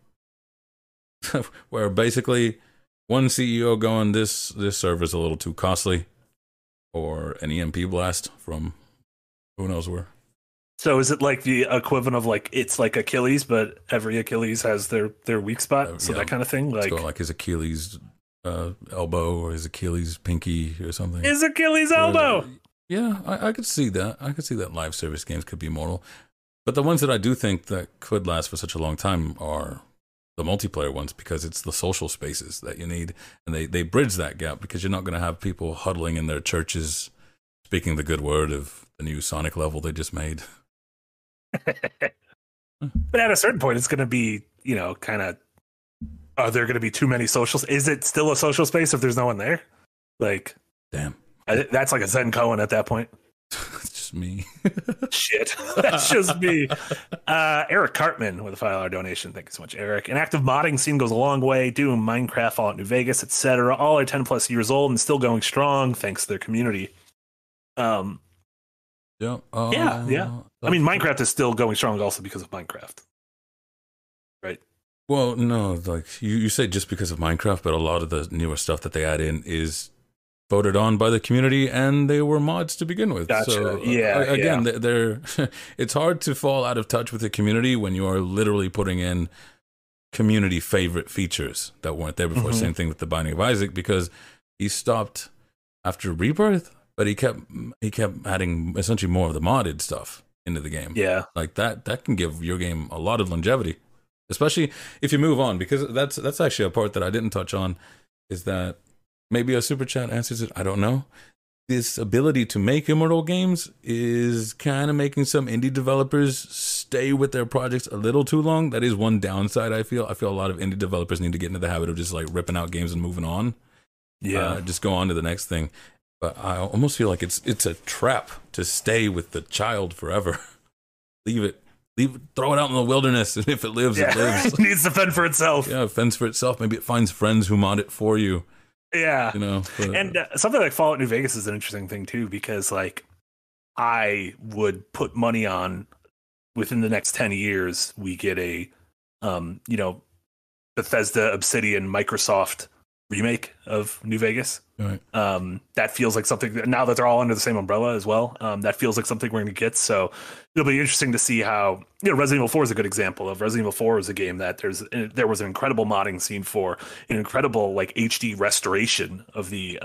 where basically one CEO going, this server's a little too costly, or an EMP blast from who knows where. So is it like the equivalent of like, it's like Achilles, but every Achilles has their weak spot? So that kind of thing? Like his Achilles elbow or his Achilles pinky or something. His Achilles elbow! Yeah, I could see that. I could see that live service games could be immortal. But the ones that I do think that could last for such a long time are the multiplayer ones, because it's the social spaces that you need. And they bridge that gap, because you're not going to have people huddling in their churches speaking the good word of the new Sonic level they just made. But at a certain point, it's going to be, kind of, are there going to be too many socials? Is it still a social space if there's no one there? Like, damn. That's like a Zen Cohen at that point. It's just me. Shit. That's just me. Eric Cartman with a $5 donation. Thank you so much, Eric. An active modding scene goes a long way. Doom, Minecraft, Fallout New Vegas, etc. All are 10 plus years old and still going strong thanks to their community. Yeah. I mean, Minecraft is still going strong also because of Minecraft. Right? Well, no, like you say just because of Minecraft, but a lot of the newer stuff that they add in is voted on by the community, and they were mods to begin with. Gotcha. So they're it's hard to fall out of touch with the community when you are literally putting in community favorite features that weren't there before. Mm-hmm. Same thing with the Binding of Isaac, because he stopped after Rebirth, but he kept adding essentially more of the modded stuff into the game. Yeah, like that can give your game a lot of longevity, especially if you move on, because that's actually a part that I didn't touch on, is that maybe a super chat answers it, I don't know. this ability to make immortal games is kind of making some indie developers stay with their projects a little too long. That is one downside. I feel a lot of indie developers need to get into the habit of just like ripping out games and moving on. Yeah, just go on to the next thing. But I almost feel like it's a trap to stay with the child forever. Leave it, throw it out in the wilderness, and if it lives, it lives. It needs to fend for itself. Yeah, it fends for itself. Maybe it finds friends who mod it for you. Yeah, you know. But, and something like Fallout New Vegas is an interesting thing too, because like I would put money on within the next 10 years we get a Bethesda, Obsidian, Microsoft remake of New Vegas. Right. That feels like something that, now that they're all under the same umbrella as well, that feels like something we're going to get. So it'll be interesting to see how, Resident Evil 4 is a good example of. Resident Evil 4 is a game that there was an incredible modding scene for, an incredible like HD restoration of the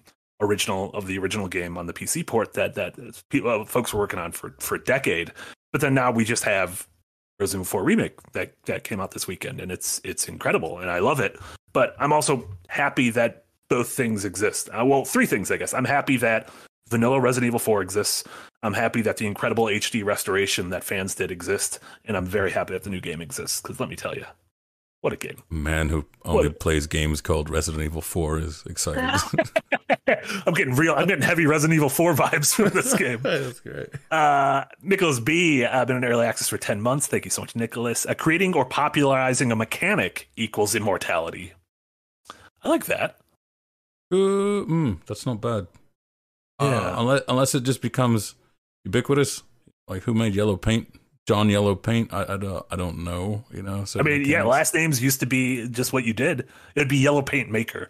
original game on the PC port that folks were working on for a decade. But then now we just have Resident Evil 4 remake that came out this weekend, and it's incredible and I love it. But I'm also happy that both things exist. Well, three things, I guess. I'm happy that vanilla Resident Evil 4 exists. I'm happy that the incredible HD restoration that fans did exist. And I'm very happy that the new game exists. Because let me tell you, what a game. Man who only plays games called Resident Evil 4 is excited. I'm getting heavy Resident Evil 4 vibes from this game. That's great. Nicholas B. Been in early access for 10 months. Thank you so much, Nicholas. Creating or popularizing a mechanic equals immortality. I like that. That's not bad. Yeah. Unless it just becomes ubiquitous. Like, who made yellow paint? John Yellow Paint? I don't know. So I mean, last names used to be just what you did. It'd be Yellow Paint Maker.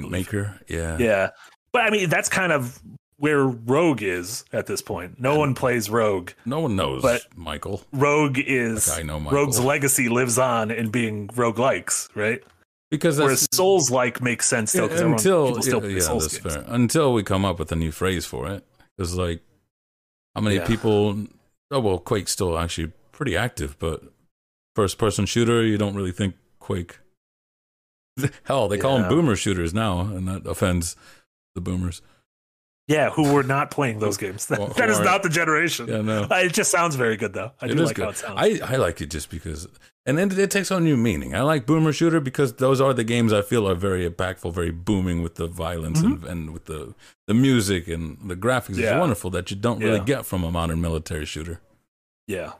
Yeah. Yeah. But I mean, that's kind of where Rogue is at this point. No one plays Rogue. No one knows, but Michael. Rogue is. Like, I know Michael. Rogue's legacy lives on in being roguelikes, right? Because whereas Souls-like makes sense though, because people still play Souls games. Fair. Until we come up with a new phrase for it. Because like, how many people? Oh well, Quake's still actually pretty active, but first-person shooter, you don't really think Quake. Hell, they call them boomer shooters now, and that offends the boomers. Yeah, who were not playing those games. That is not the generation. Yeah, no. It just sounds very good, though. I do like how it sounds. I like it just because... And then it takes on new meaning. I like boomer shooter because those are the games I feel are very impactful, very booming with the violence and with the music and the graphics. It's wonderful that you don't really get from a modern military shooter. Yeah.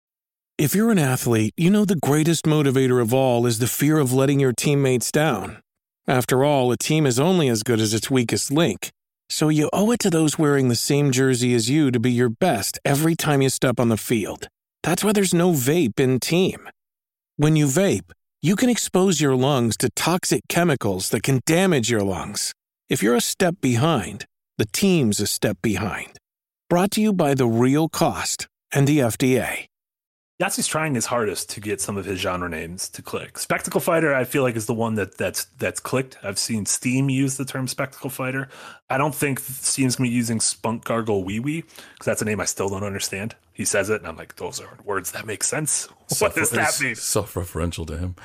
If you're an athlete, you know the greatest motivator of all is the fear of letting your teammates down. After all, a team is only as good as its weakest link. So you owe it to those wearing the same jersey as you to be your best every time you step on the field. That's why there's no vape in team. When you vape, you can expose your lungs to toxic chemicals that can damage your lungs. If you're a step behind, the team's a step behind. Brought to you by The Real Cost and the FDA. Yahtzee's trying his hardest to get some of his genre names to click. Spectacle Fighter, I feel like, is the one that's clicked. I've seen Steam use the term Spectacle Fighter. I don't think Steam's going to be using Spunk Gargle Wee Wee, because that's a name I still don't understand. He says it, and I'm like, those are words that make sense. What does that mean? Self-referential to him.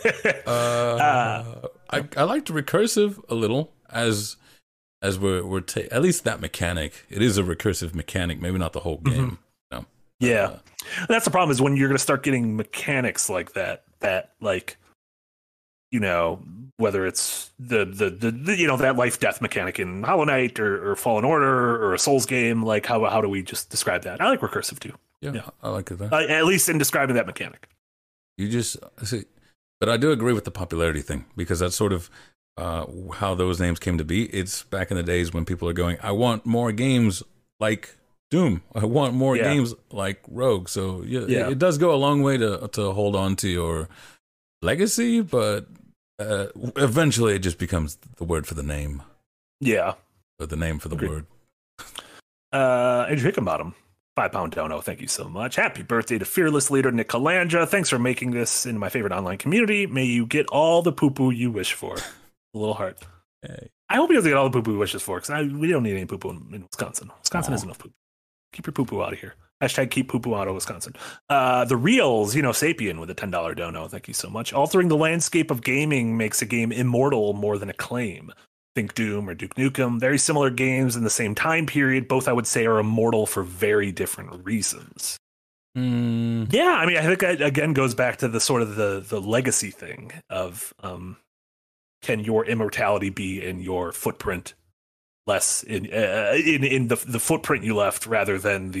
I liked recursive a little, as we're at least that mechanic. It is a recursive mechanic, maybe not the whole game. No. Yeah. That's the problem, is when you're going to start getting mechanics like that like, whether it's the that life death mechanic in Hollow Knight or Fallen Order or a Souls game, like how do we just describe that? I like recursive too. Yeah. I like it. At least in describing that mechanic. You just see, but I do agree with the popularity thing, because that's sort of how those names came to be. It's back in the days when people are going, I want more games like Doom. I want more games like Rogue. So it does go a long way to hold on to your legacy, but eventually it just becomes the word for the name. Yeah. Or the name for the word. Andrew Hickenbottom, £5 dono. Thank you so much. Happy birthday to fearless leader Nick Calandra. Thanks for making this in my favorite online community. May you get all the poo-poo you wish for. A little heart. Hey. I hope he doesn't get all the poo-poo he wishes for, because we don't need any poo-poo in Wisconsin. Wisconsin has enough poo-poo. Keep your poo-poo out of here. Hashtag keep poo-poo out of Wisconsin. The Reals, Sapien with a $10 dono. Thank you so much. Altering the landscape of gaming makes a game immortal more than acclaim. think Doom or Duke Nukem. Very similar games in the same time period. Both, I would say, are immortal for very different reasons. Yeah, I mean, I think that again goes back to the sort of the legacy thing of can your immortality be in your footprint, less in the footprint you left rather than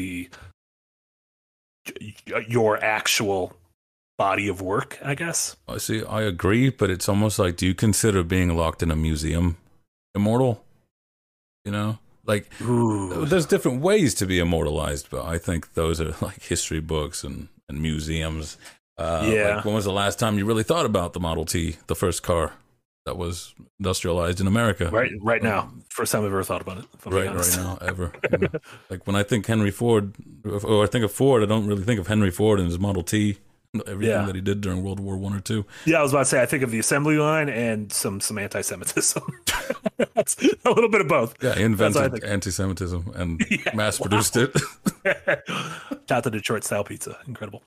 your actual body of work, I guess. I see. I agree, but it's almost like, do you consider being locked in a museum immortal? You know, like there's different ways to be immortalized, but I think those are like history books and museums. Like, when was the last time you really thought about the Model T, the first car that was industrialized in America? Right now. First time I've ever thought about it. Right now, ever. Like when I think Henry Ford, or I think of Ford, I don't really think of Henry Ford and his Model T, everything that he did during World War I or II. Yeah, I was about to say, I think of the assembly line and some anti-Semitism. That's a little bit of both. Yeah, he invented anti-Semitism and mass-produced it. Shout out to Detroit style pizza. Incredible.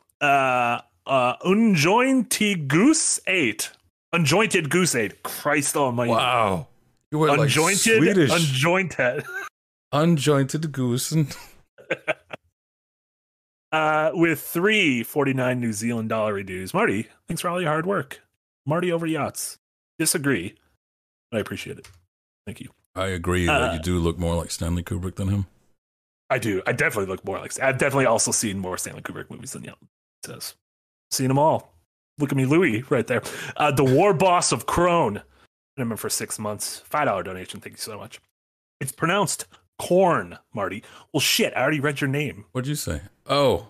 Unjointed Goose 8. Unjointed Goose 8. Christ almighty. Wow. You were unjointed, like Swedish. Unjointed. Unjointed goose. With $3.49 New Zealand dollar dues. Marty, thanks for all your hard work. Marty over yachts. Disagree, but I appreciate it. Thank you. I agree that you do look more like Stanley Kubrick than him. I do. I definitely look more like. I've definitely also seen more Stanley Kubrick movies than Yelp says. Seen them all. Look at me, Louis, right there. The War Boss of Crone. Been him for 6 months. $5 donation. Thank you so much. It's pronounced corn, Marty. Well, shit. I already read your name. What'd you say? Oh.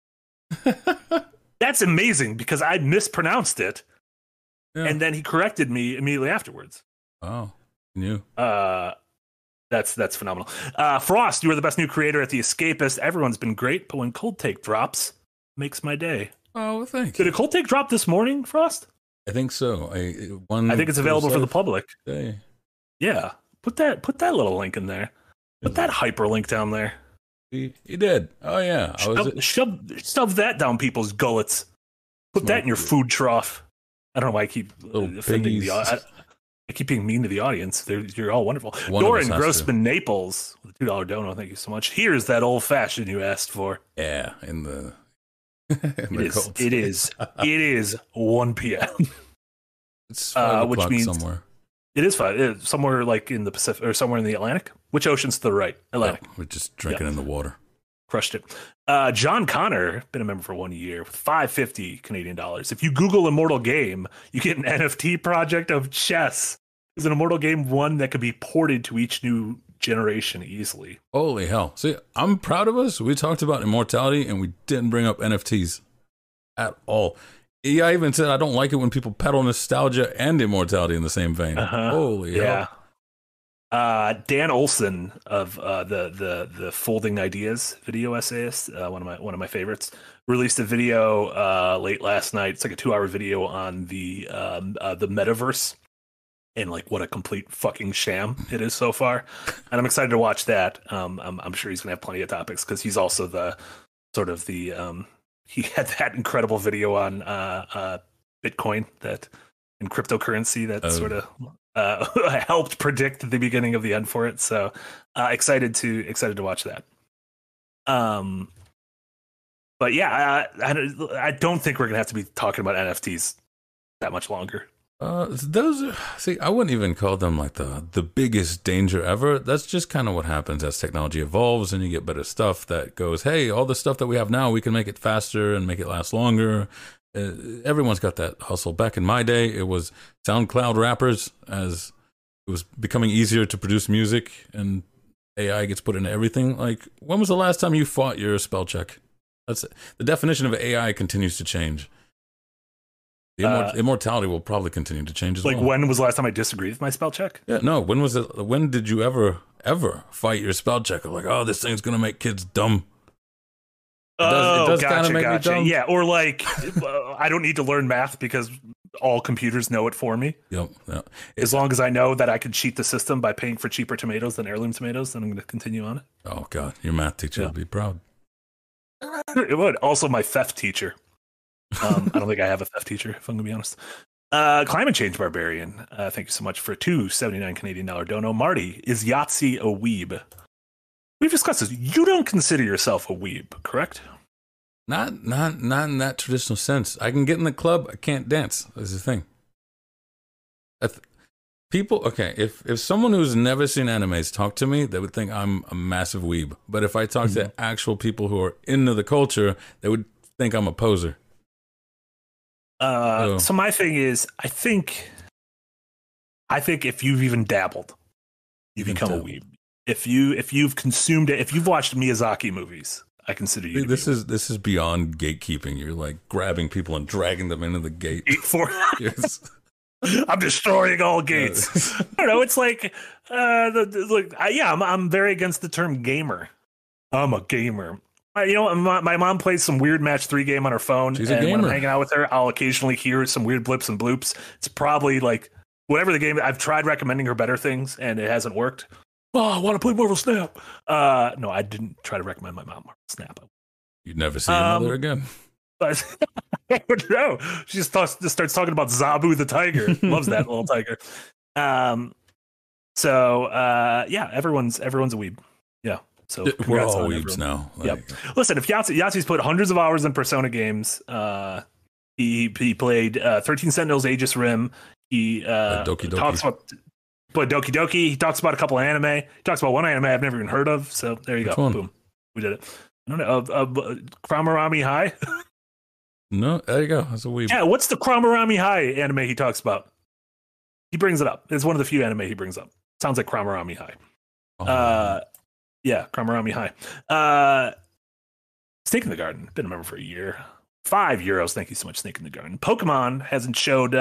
That's amazing because I mispronounced it. Yeah. And then he corrected me immediately afterwards. Oh, you. That's phenomenal. Frost, you are the best new creator at The Escapist. Everyone's been great, but when Cold Take drops, makes my day. Oh, thank you. Did a Cold Take drop this morning, Frost? I think so. I think it's available for the public. Day. Yeah, put that little link in there. Put that hyperlink down there. He did. Oh yeah. Shove that down people's gullets. Put that in your food trough. I don't know why I keep offending the audience. I keep being mean to the audience. You're all wonderful. Doran Grossman Naples with a $2 dono. Thank you so much. Here's that old fashioned you asked for. Yeah, in the. It is 1 p.m. It's 5 which means somewhere. It is 5. Somewhere like in the Pacific or somewhere in the Atlantic. Which ocean's to the right? Atlantic. Oh, we're just drinking in the water. Crushed it. John Connor, been a member for 1 year with $5.50 Canadian dollars. If you Google Immortal Game, you get an NFT project of chess. Is an Immortal Game one that could be ported to each new generation easily. Holy hell. See, I'm proud of us. We talked about immortality and we didn't bring up NFTs at all. I even said I don't like it when people peddle nostalgia and immortality in the same vein. Holy hell. Dan Olson of the Folding Ideas video essayist, one of my favorites, released a video late last night. It's like a 2-hour video on the metaverse and like what a complete fucking sham it is so far. And I'm excited to watch that. I'm sure he's gonna have plenty of topics because he's also the sort of the he had that incredible video on Bitcoin that and cryptocurrency that sort of helped predict the beginning of the end for it. So excited to watch that. But yeah, I don't think we're gonna have to be talking about NFTs that much longer. Those are, see, I wouldn't even call them like the biggest danger ever. That's just kind of what happens as technology evolves and you get better stuff that goes, hey, all the stuff that we have now, we can make it faster and make it last longer. Everyone's got that hustle. Back in my day, it was SoundCloud rappers, as it was becoming easier to produce music and AI gets put into everything. Like, when was the last time you fought your spell check? That's the definition of AI continues to change. The immortality will probably continue to change as well. Like, when was the last time I disagreed with my spell check? Yeah, no. When did you ever fight your spell check? Like, oh, this thing's gonna make kids dumb. It does gotcha, kind of make me dumb. Yeah, or like, I don't need to learn math because all computers know it for me. Yep. As long as I know that I can cheat the system by paying for cheaper tomatoes than heirloom tomatoes, then I'm going to continue on it. Oh God, your math teacher would be proud. It would. Also, my theft teacher. I don't think I have a theft teacher, if I'm going to be honest. Climate Change Barbarian. Thank you so much for $2.79 Canadian dono. Marty, is Yahtzee a weeb? We've discussed this. You don't consider yourself a weeb, correct? Not in that traditional sense. I can get in the club. I can't dance. That's the thing. People, okay, if someone who's never seen animes talk to me, they would think I'm a massive weeb. But if I talk to actual people who are into the culture, they would think I'm a poser. So my thing is, I think if you've even dabbled, you become a weeb. If you've consumed it, if you've watched Miyazaki movies, I consider you. This is beyond gatekeeping. You're like grabbing people and dragging them into the gate. I'm destroying all gates. I don't know. It's like, I'm very against the term gamer. I'm a gamer. My mom plays some weird match 3 game on her phone. She's a gamer. When I'm hanging out with her, I'll occasionally hear some weird blips and bloops. It's probably like whatever the game. I've tried recommending her better things, and it hasn't worked. Oh, I want to play Marvel Snap. No, I didn't try to recommend my mom Marvel Snap. You'd never see your mother again. But no, she just starts talking about Zabu the tiger. Loves that little tiger. Everyone's a weeb. Yeah. So we're all weebs now. Yep. Listen, if Yahtzee's put hundreds of hours in Persona games, he played 13 Sentinels, Aegis Rim. He talks about Doki Doki. He talks about a couple of anime. He talks about one anime I've never even heard of. So there you go. Boom. We did it. I don't know. Kramarami High. No, there you go. That's a weeb. Yeah, what's the Kramarami High anime he talks about? He brings it up. It's one of the few anime he brings up. Sounds like Kramarami High. Yeah, Kramarami High. Snake in the Garden. Been a member for a year. €5. Thank you so much, Snake in the Garden. Pokemon isn't showed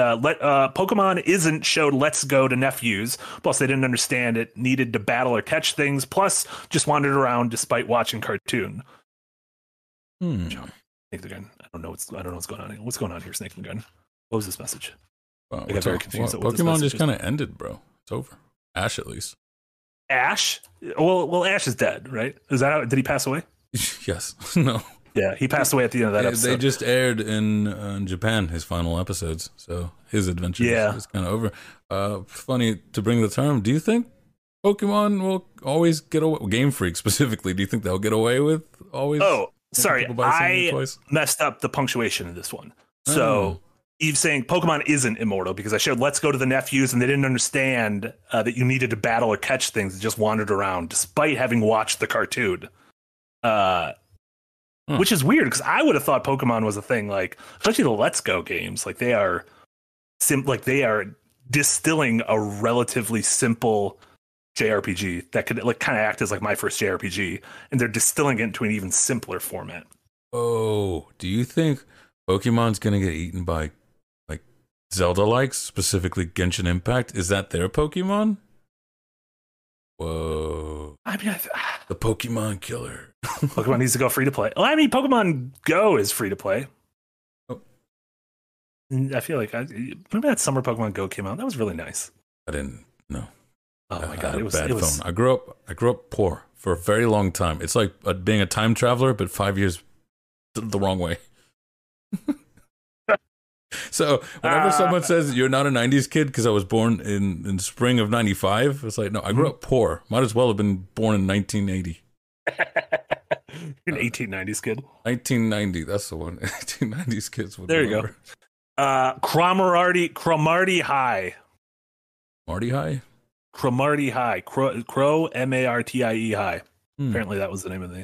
Let's Go to nephews. Plus, they didn't understand it needed to battle or catch things. Plus, just wandered around despite watching cartoon. Snake in the Garden. I don't know what's going on. What's going on here, Snake in the Garden? What was this message? I got very confused. Pokemon just kind of ended, bro. It's over. Ash, at least. Ash? Well, Ash is dead, right? Did he pass away? Yes. No. Yeah, he passed away at the end of that episode. They just aired in Japan his final episodes, so his adventure is kind of over. Funny to bring the term. Do you think Pokemon will always get away? Game Freak specifically. Do you think they'll get away with always? Oh, sorry, I messed up the punctuation in this one. So Eve's saying Pokemon isn't immortal because I showed Let's Go to the nephews and they didn't understand that you needed to battle or catch things. They just wandered around despite having watched the cartoon. Which is weird because I would have thought Pokemon was a thing, like especially the Let's Go games. Like they are distilling a relatively simple JRPG that could like kind of act as like my first JRPG, and they're distilling it into an even simpler format. Oh, do you think Pokemon's gonna get eaten by like Zelda likes, specifically Genshin Impact? Is that their Pokemon? Whoa. I mean, the Pokemon killer. Pokemon needs to go free to play. Well, I mean, Pokemon Go is free to play. Oh. I feel like remember that summer Pokemon Go came out. That was really nice. I didn't know. Oh my god, it was bad phone. I grew up poor for a very long time. It's like being a time traveler, but 5 years the wrong way. So whenever someone says you're not a 90s kid because I was born in spring of 95, it's like, no, I grew up poor. Might as well have been born in 1980. An 1890s kid. 1990, that's the one. 1890s kids would there remember. You go. Cromarty High. Marty High? Cromarty High. Crow Martie High. Apparently that was the name of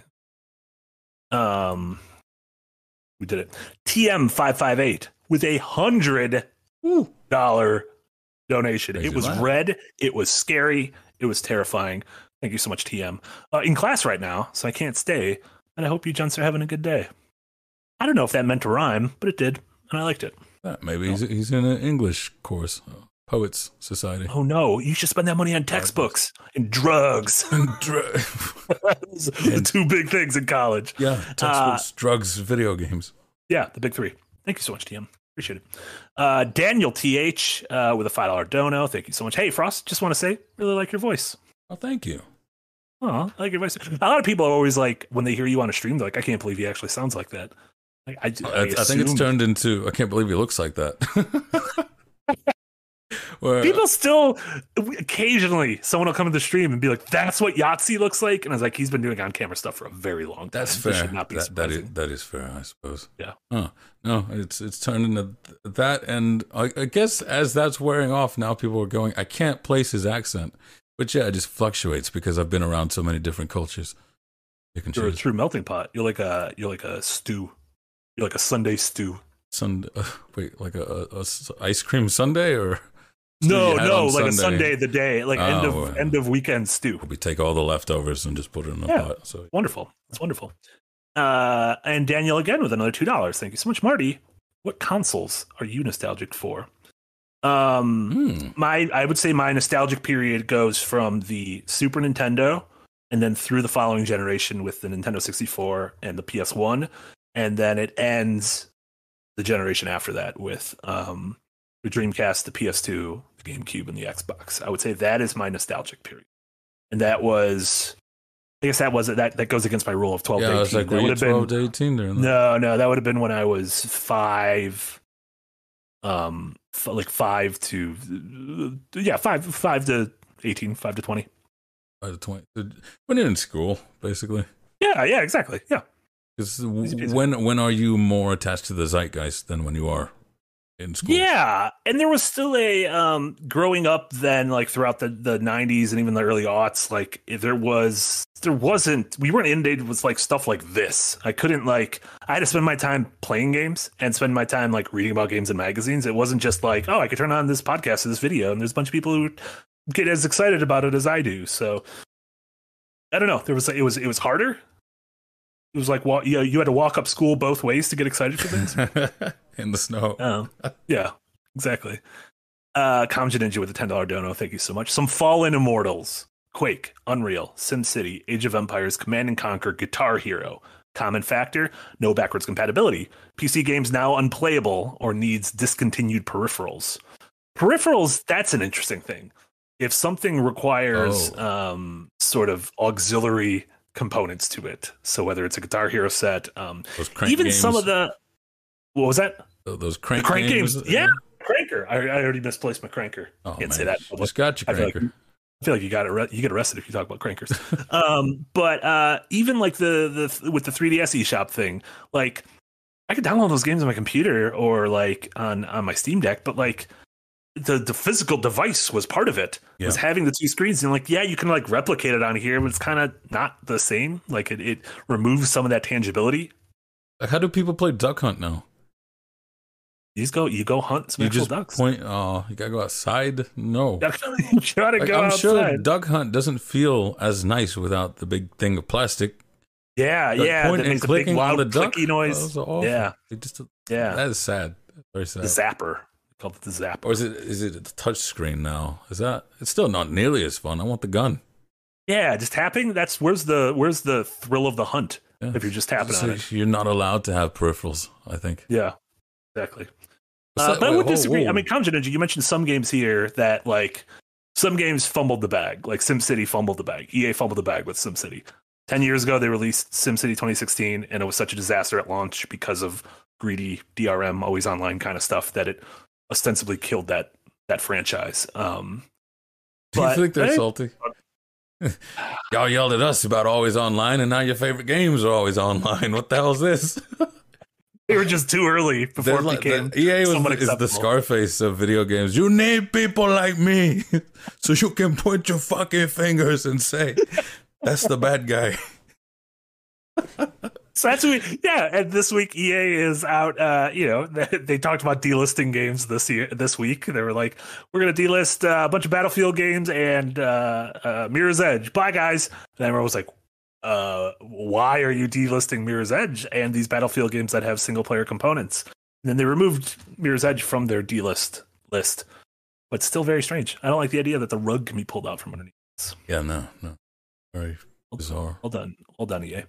the we did it. TM558 with $100 donation. Crazy. It was red, it was scary, it was terrifying. Thank you so much, TM. In class right now, so I can't stay, and I hope you gents are having a good day. I don't know if that meant to rhyme, but it did, and I liked it. Maybe he's in an English course, Poets Society. Oh no, you should spend that money on textbooks and drugs. The two big things in college. Yeah, textbooks, drugs, video games. Yeah, the big three. Thank you so much, TM. Appreciate it. Daniel TH with a $5 dono. Thank you so much. Hey, Frost, just want to say, really like your voice. Oh, thank you. Oh, I like your voice. A lot of people are always like, when they hear you on a stream, they're like, I can't believe he actually sounds like that. Like, I think it's turned into, I can't believe he looks like that. Where, People still occasionally someone will come to the stream and be like, "That's what Yahtzee looks like," and I was like, "He's been doing on camera stuff for a very long time." that's This fair. should not be That is fair, I suppose. Yeah. Oh, no, it's turned into that, and I guess as that's wearing off now, people are going, I can't place his accent, but yeah, it just fluctuates because I've been around so many different cultures. You're a true melting pot. You're like a stew. You're like a Sunday stew. Wait, like a ice cream sundae or? No, like a Sunday the day, like end of weekend stew. We take all the leftovers and just put it in a pot. So wonderful. It's wonderful. And Daniel again with another $2. Thank you so much, Marty. What consoles are you nostalgic for? I would say my nostalgic period goes from the Super Nintendo and then through the following generation with the Nintendo 64 and the PS1, and then it ends the generation after that with the Dreamcast, the PS2, the GameCube, and the Xbox. I would say that is my nostalgic period, and that was, I guess that goes against my rule of 12 to 18. I was like, were you 12 to 18 during that? No, that would have been when I was 5. Like 5 to 18, 5 to 20. 5 to 20. When you're in school, basically. Yeah, exactly. Yeah. Because when are you more attached to the zeitgeist than when you are in school? Yeah, and there was still a growing up then, like throughout the 90s and even the early aughts, like we weren't inundated with like stuff like this. I had to spend my time playing games and spend my time like reading about games in magazines. It wasn't just like, oh, I could turn on this podcast or this video and there's a bunch of people who get as excited about it as I do. So I don't know. It was harder. It was like, well, you had to walk up school both ways to get excited for things. In the snow. Yeah, exactly. Kamja Ninja with a $10 dono. Thank you so much. Some Fallen Immortals, Quake, Unreal, SimCity, Age of Empires, Command & Conquer, Guitar Hero. Common factor, no backwards compatibility. PC games now unplayable or needs discontinued peripherals. Peripherals, that's an interesting thing. If something requires sort of auxiliary components to it, so whether it's a Guitar Hero set, even games. Some of the, what was that? Those crank games. Yeah, Cranker. I already misplaced my Cranker. Oh, can't say that. Just got your Cranker. I feel like you get arrested if you talk about crankers. But even like the with the 3DS eShop thing, like I could download those games on my computer or like on my Steam Deck, but like the physical device was part of it. Yeah. Was having the two screens, and like, yeah, you can like replicate it on here, but it's kind of not the same. Like it removes some of that tangibility. How do people play Duck Hunt now? You go hunt some actual ducks. You gotta go outside. No, you gotta go outside. I'm sure Duck Hunt doesn't feel as nice without the big thing of plastic. Yeah, point and clicking loud on the duck clicky noise. Yeah, that is sad. Very sad. The zapper. Called it the zapper. Or is it a touch screen now? It's still not nearly as fun. I want the gun. Yeah, just tapping. Where's the thrill of the hunt if you're just tapping on it? You're not allowed to have peripherals, I think. Yeah, exactly. But I would disagree. I mean, Kamja Ninja, you mentioned some games here that, like, some games fumbled the bag. Like, SimCity fumbled the bag. EA fumbled the bag with SimCity. 10 years ago, they released SimCity 2016, and it was such a disaster at launch because of greedy DRM, always online kind of stuff, that it ostensibly killed that franchise. Do you think they're salty? Y'all yelled at us about always online, and now your favorite games are always online. What the hell is this? They were just too early before it became EA is the Scarface of video games. You need people like me so you can point your fucking fingers and say, that's the bad guy. So that's and this week EA is out. They talked about delisting games this week. They were like, we're going to delist a bunch of Battlefield games and Mirror's Edge. Bye, guys. And everyone was like, why are you delisting Mirror's Edge and these Battlefield games that have single player components? And then they removed Mirror's Edge from their delist list, but still very strange. I don't like the idea that the rug can be pulled out from underneath this. Yeah, no, very bizarre. Well done, EA.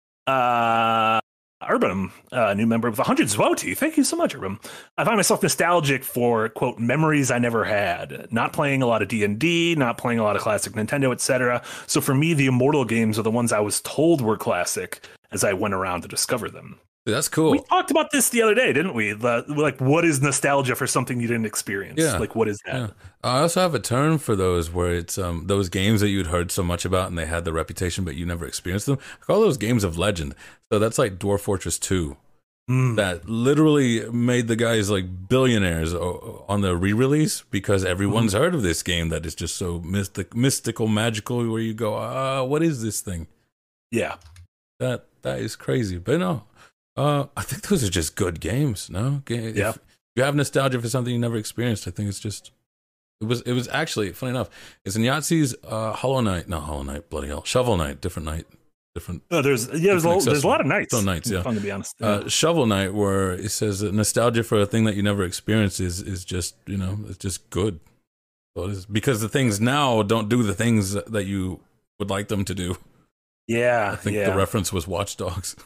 Urban, new member of 100 Zwoti. Thank you so much, Urban. I find myself nostalgic for, quote, memories I never had. Not playing a lot of D&D, not playing a lot of classic Nintendo, etc. So for me, the Immortal games are the ones I was told were classic as I went around to discover them. That's cool. We talked about this the other day, didn't we? Like, what is nostalgia for something you didn't experience? Yeah. Like, what is that? Yeah. I also have a term for those where it's those games that you'd heard so much about and they had the reputation, but you never experienced them. I call those games of legend. So that's like Dwarf Fortress 2. That literally made the guys like billionaires on the re-release because everyone's heard of this game that is just so mystical, magical, where you go, what is this thing? Yeah. That is crazy. But no, I think those are just good games, no? Yeah. If you have nostalgia for something you never experienced, I think it's just... It was actually, funny enough, it's in Yahtzee's Shovel Knight, different night. There's a lot of nights. So nights, yeah. Fun, to be honest. Yeah. Shovel Knight, where it says that nostalgia for a thing that you never experienced is just, it's just good. So it is, because the things now don't do the things that you would like them to do. Yeah, I think the reference was Watch Dogs.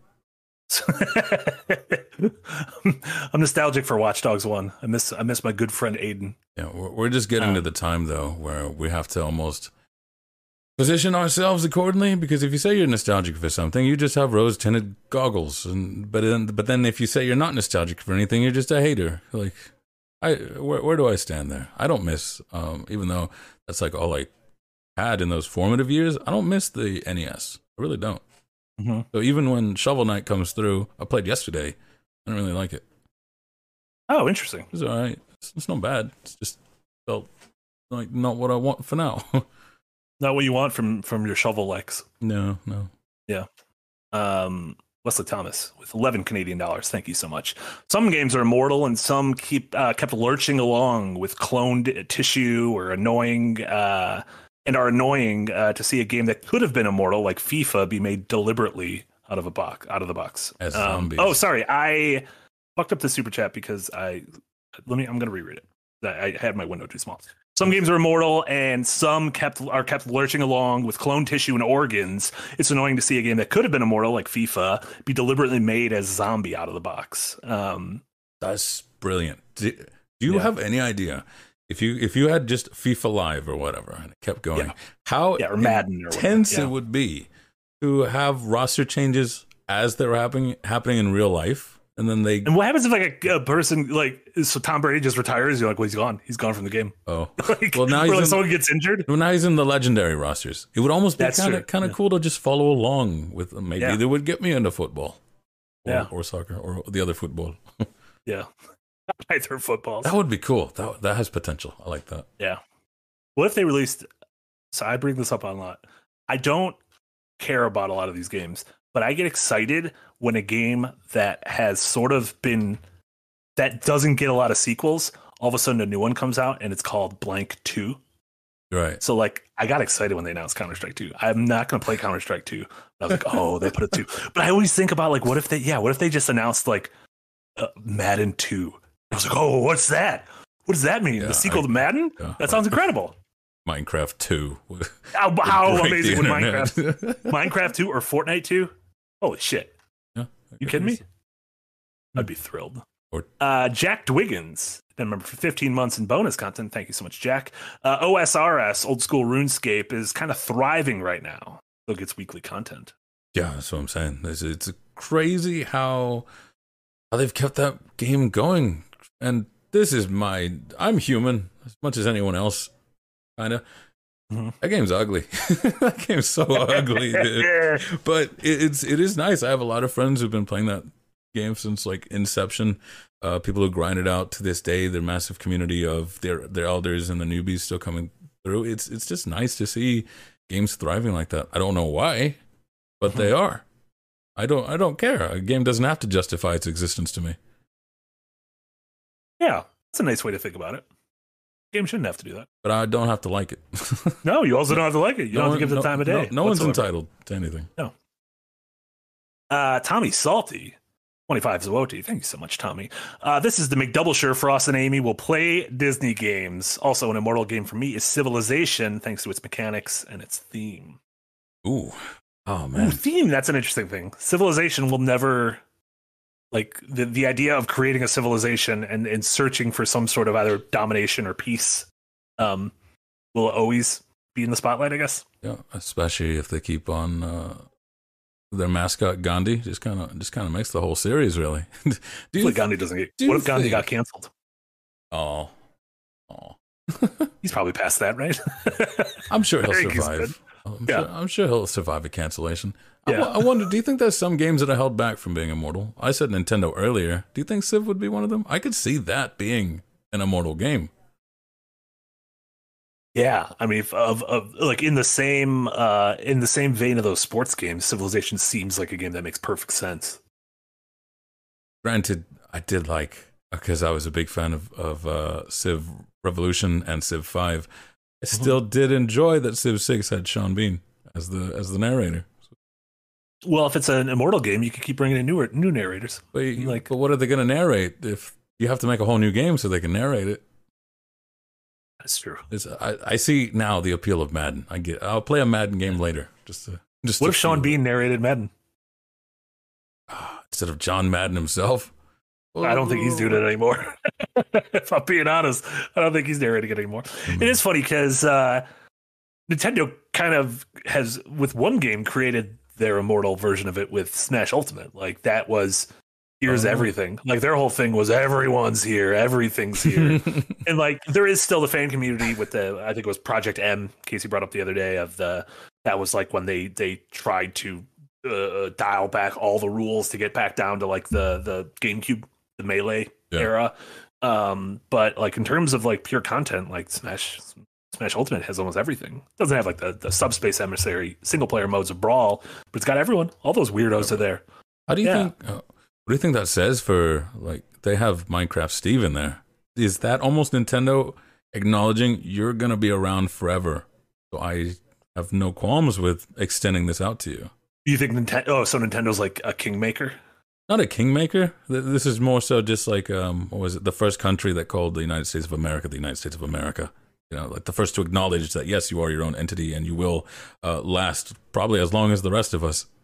I'm nostalgic for Watch Dogs 1. I miss my good friend Aiden. Yeah, we're just getting to the time though where we have to almost position ourselves accordingly, because if you say you're nostalgic for something, you just have rose-tinted goggles, but then if you say you're not nostalgic for anything, you're just a hater. Like, where do I stand there? I don't miss, even though that's like all I had in those formative years, I don't miss the NES. I really don't. Mm-hmm. So even when Shovel Knight comes through, I played yesterday. I don't really like it. Oh, interesting. It's all right. It's not bad. It's just felt like not what I want for now. Not what you want from your shovel legs. No. Yeah. Wesley Thomas with 11 Canadian dollars. Thank you so much. Some games are immortal and some kept lurching along with cloned tissue or annoying and are annoying to see a game that could have been immortal, like FIFA, be made deliberately out of the box. As zombies. Oh, sorry. I fucked up the super chat because I'm going to reread it. I had my window too small. Some games are immortal, and some are kept lurching along with cloned tissue and organs. It's annoying to see a game that could have been immortal, like FIFA, be deliberately made as zombie out of the box. That's brilliant. Do you have any idea if you had just FIFA Live or whatever and it kept going, how or Madden or intense it would be to have roster changes as they're happening in real life? And what happens if like a person so Tom Brady just retires? You're like, well, he's gone from the game. Oh, well, now someone gets injured. Well, now he's in the legendary rosters. It would almost be kind of cool to just follow along with. Maybe they would get me into football, or soccer, or the other football. Yeah, either football. That would be cool. That has potential. I like that. Yeah. What if they released? So I bring this up on a lot. I don't care about a lot of these games, but I get excited when a game that has sort of been, that doesn't get a lot of sequels, all of a sudden a new one comes out and it's called blank 2. Right. So I got excited when they announced Counter-Strike 2. I'm not going to play Counter-Strike 2. I was like, oh, they put a 2. But I always think about what if they just announced Madden 2? I was like, oh, what's that? What does that mean? The sequel to Madden? That sounds incredible. Minecraft 2. How amazing would Minecraft 2 or Fortnite 2? Holy shit. Yeah, you kidding me? I'd be thrilled. Jack Dwiggins, been a member for 15 months in bonus content. Thank you so much, Jack. OSRS, Old School RuneScape, is kind of thriving right now. It gets weekly content. Yeah, that's what I'm saying. It's crazy how they've kept that game going. And I'm human as much as anyone else, kind of. Mm-hmm. That game's ugly. That game's so ugly, dude. But it is nice. I have a lot of friends who've been playing that game since inception. People who grind it out to this day. Their massive community of their elders and the newbies still coming through. It's just nice to see games thriving like that. I don't know why, but they are. I don't care. A game doesn't have to justify its existence to me. Yeah, that's a nice way to think about it. Game shouldn't have to do that. But I don't have to like it. No, you also don't have to like it. You don't have to give it the time of day. No one's entitled to anything. No. Tommy Salty, 25 Zawoti. Thank you so much, Tommy. This is the McDoublesure. Frost and Amy will play Disney games. Also, an immortal game for me is Civilization, thanks to its mechanics and its theme. Ooh. Oh, man. Theme, that's an interesting thing. Civilization will never... the idea of creating a civilization and searching for some sort of either domination or peace will always be in the spotlight, I guess. Yeah, especially if they keep on their mascot Gandhi just kind of makes the whole series really. Gandhi doesn't get. What if Gandhi got canceled? Oh. He's probably past that, right? I'm sure he'll survive. I'm sure he'll survive a cancellation. Yeah. I wonder, do you think there's some games that are held back from being immortal? I said Nintendo earlier. Do you think Civ would be one of them? I could see that being an immortal game. Yeah, I mean, of like in the same vein of those sports games, Civilization seems like a game that makes perfect sense. Granted, I did because I was a big fan of Civ Revolution and Civ 5. I still did enjoy that Civ 6 had Sean Bean as the narrator. Well, if it's an immortal game, you could keep bringing in new narrators. But what are they going to narrate if you have to make a whole new game so they can narrate it? That's true. I see now the appeal of Madden. I'll play a Madden game later. What if Sean Bean narrated Madden instead of John Madden himself? I don't think he's doing it anymore. If I'm being honest, I don't think he's narrating it anymore. Mm-hmm. It is funny because Nintendo kind of has, with one game, created their immortal version of it with Smash Ultimate. Like that was, here's everything. Like their whole thing was everyone's here, everything's here. And like there is still the fan community with I think it was Project M, Casey brought up the other day, that was like when they tried to dial back all the rules to get back down to like the GameCube, the Melee era. But like in terms of like pure content, like Smash Ultimate has almost everything. It doesn't have like the Subspace Emissary single player modes of Brawl, but it's got everyone. All those weirdos are there. How do you think? What do you think that says for like they have Minecraft Steve in there? Is that almost Nintendo acknowledging you're gonna be around forever? So I have no qualms with extending this out to you. You think Nintendo? Oh, so Nintendo's like a kingmaker? Not a kingmaker. This is more so just like what was it? The first country that called the United States of America the United States of America. You know, like the first to acknowledge that yes, you are your own entity and you will last probably as long as the rest of us.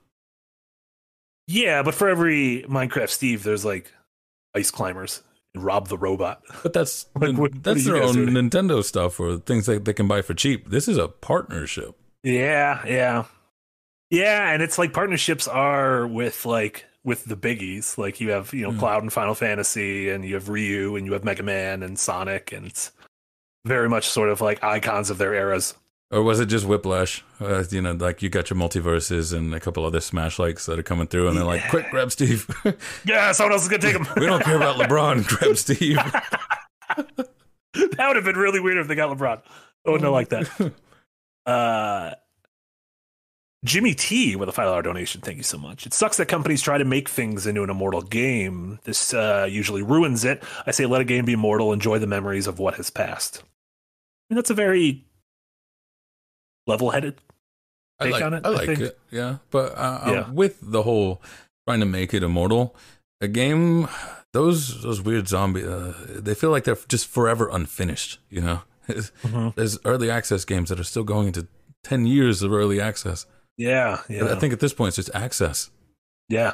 Yeah, but for every Minecraft Steve, there's like ice climbers and Rob the Robot. But that's that's their own Nintendo stuff or things that they can buy for cheap. This is a partnership. Yeah, and it's like partnerships are with the biggies. Like you have, Cloud and Final Fantasy, and you have Ryu, and you have Mega Man and Sonic, and it's very much sort of like icons of their eras. Or was it just Whiplash? Like you got your multiverses and a couple other Smash likes that are coming through, and they're like, "Quick, grab Steve." Yeah, someone else is gonna take him. We don't care about LeBron. Grab Steve. That would have been really weird if they got LeBron. Oh no, like that. Jimmy T with a $5 donation. Thank you so much. It sucks that companies try to make things into an immortal game. This usually ruins it. I say let a game be immortal. Enjoy the memories of what has passed. I mean, that's a very level-headed take on it. I like it. Yeah, but with the whole trying to make it immortal, a game, those weird zombie, they feel like they're just forever unfinished. There's early access games that are still going into 10 years of early access. Yeah. I think at this point it's just access. Yeah.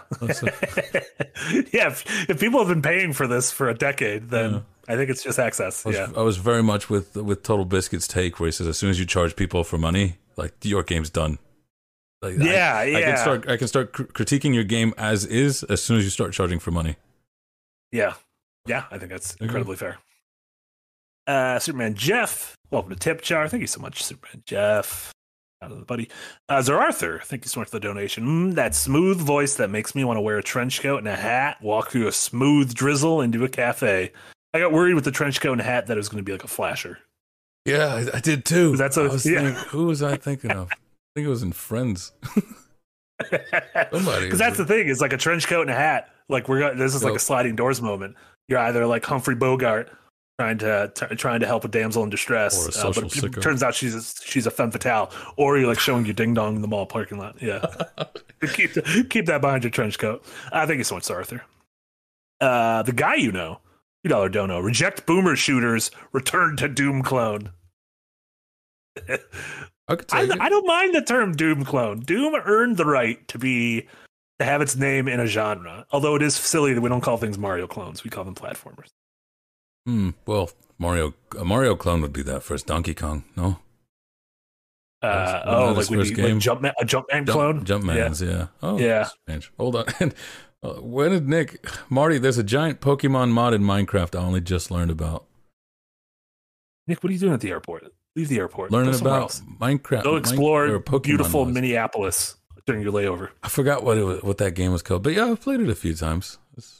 Yeah. If people have been paying for this for a decade, then I think it's just access. I was very much with Total Biscuit's take where he says as soon as you charge people for money, like your game's done. Like, I can start critiquing your game as is as soon as you start charging for money. Yeah. I think that's incredibly fair. Superman Jeff, welcome to Tip Jar. Thank you so much, Superman Jeff. Buddy. Zer Arthur, thank you so much for the donation. That smooth voice that makes me want to wear a trench coat and a hat, walk through a smooth drizzle into a cafe. I got worried with the trench coat and hat that it was going to be like a flasher. Yeah, I did too. Who was I thinking of? I think it was in Friends. Somebody. Because that's the thing, is like a trench coat and a hat. Like this is like a sliding doors moment. You're either like Humphrey Bogart trying to help a damsel in distress, or a social but it turns out she's a femme fatale, or you're like showing your ding dong in the mall parking lot. Yeah, keep that behind your trench coat. Thank you so much, Arthur. The guy $2 dono. Reject boomer shooters. Return to Doom clone. I don't mind the term Doom clone. Doom earned the right to have its name in a genre. Although it is silly that we don't call things Mario clones. We call them platformers. Well, a Mario clone would be that first Donkey Kong, no? like when you like Jumpman clone? Jumpman's, yeah. Oh, yeah. Strange. Hold on. When did Marty, there's a giant Pokemon mod in Minecraft I only just learned about. Nick, what are you doing at the airport? Leave the airport. Learning about Minecraft. Go explore beautiful mods. Minneapolis during your layover. I forgot what that game was called, but yeah, I've played it a few times.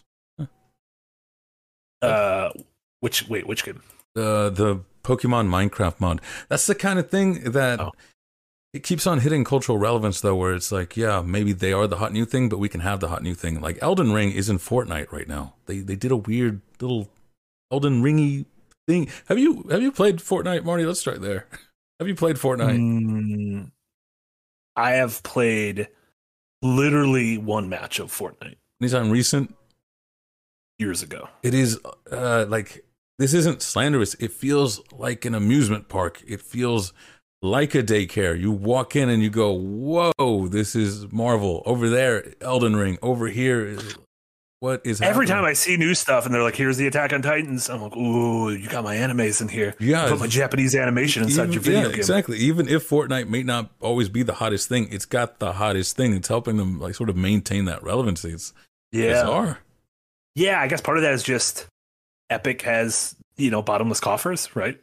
Which game? The Pokemon Minecraft mod. That's the kind of thing that it keeps on hitting cultural relevance, though, where it's like, yeah, maybe they are the hot new thing, but we can have the hot new thing. Like Elden Ring is in Fortnite right now. They did a weird little Elden Ringy thing. Have you played Fortnite, Marty? Let's start there. Have you played Fortnite? I have played literally one match of Fortnite. Anytime recent? Years ago. It is like, this isn't slanderous. It feels like an amusement park. It feels like a daycare. You walk in and you go, whoa, this is Marvel. Over there, Elden Ring. Over here, what is happening? Every time I see new stuff and they're like, here's the Attack on Titans, I'm like, ooh, you got my animes in here. Yeah. Put my Japanese animation inside your video game. Exactly. Even if Fortnite may not always be the hottest thing, it's got the hottest thing. It's helping them like sort of maintain that relevancy. It's bizarre. Yeah, I guess part of that is just Epic has, bottomless coffers, right?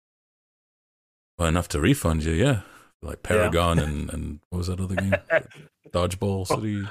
Well, enough to refund you, yeah. Like Paragon and what was that other game? Dodgeball City?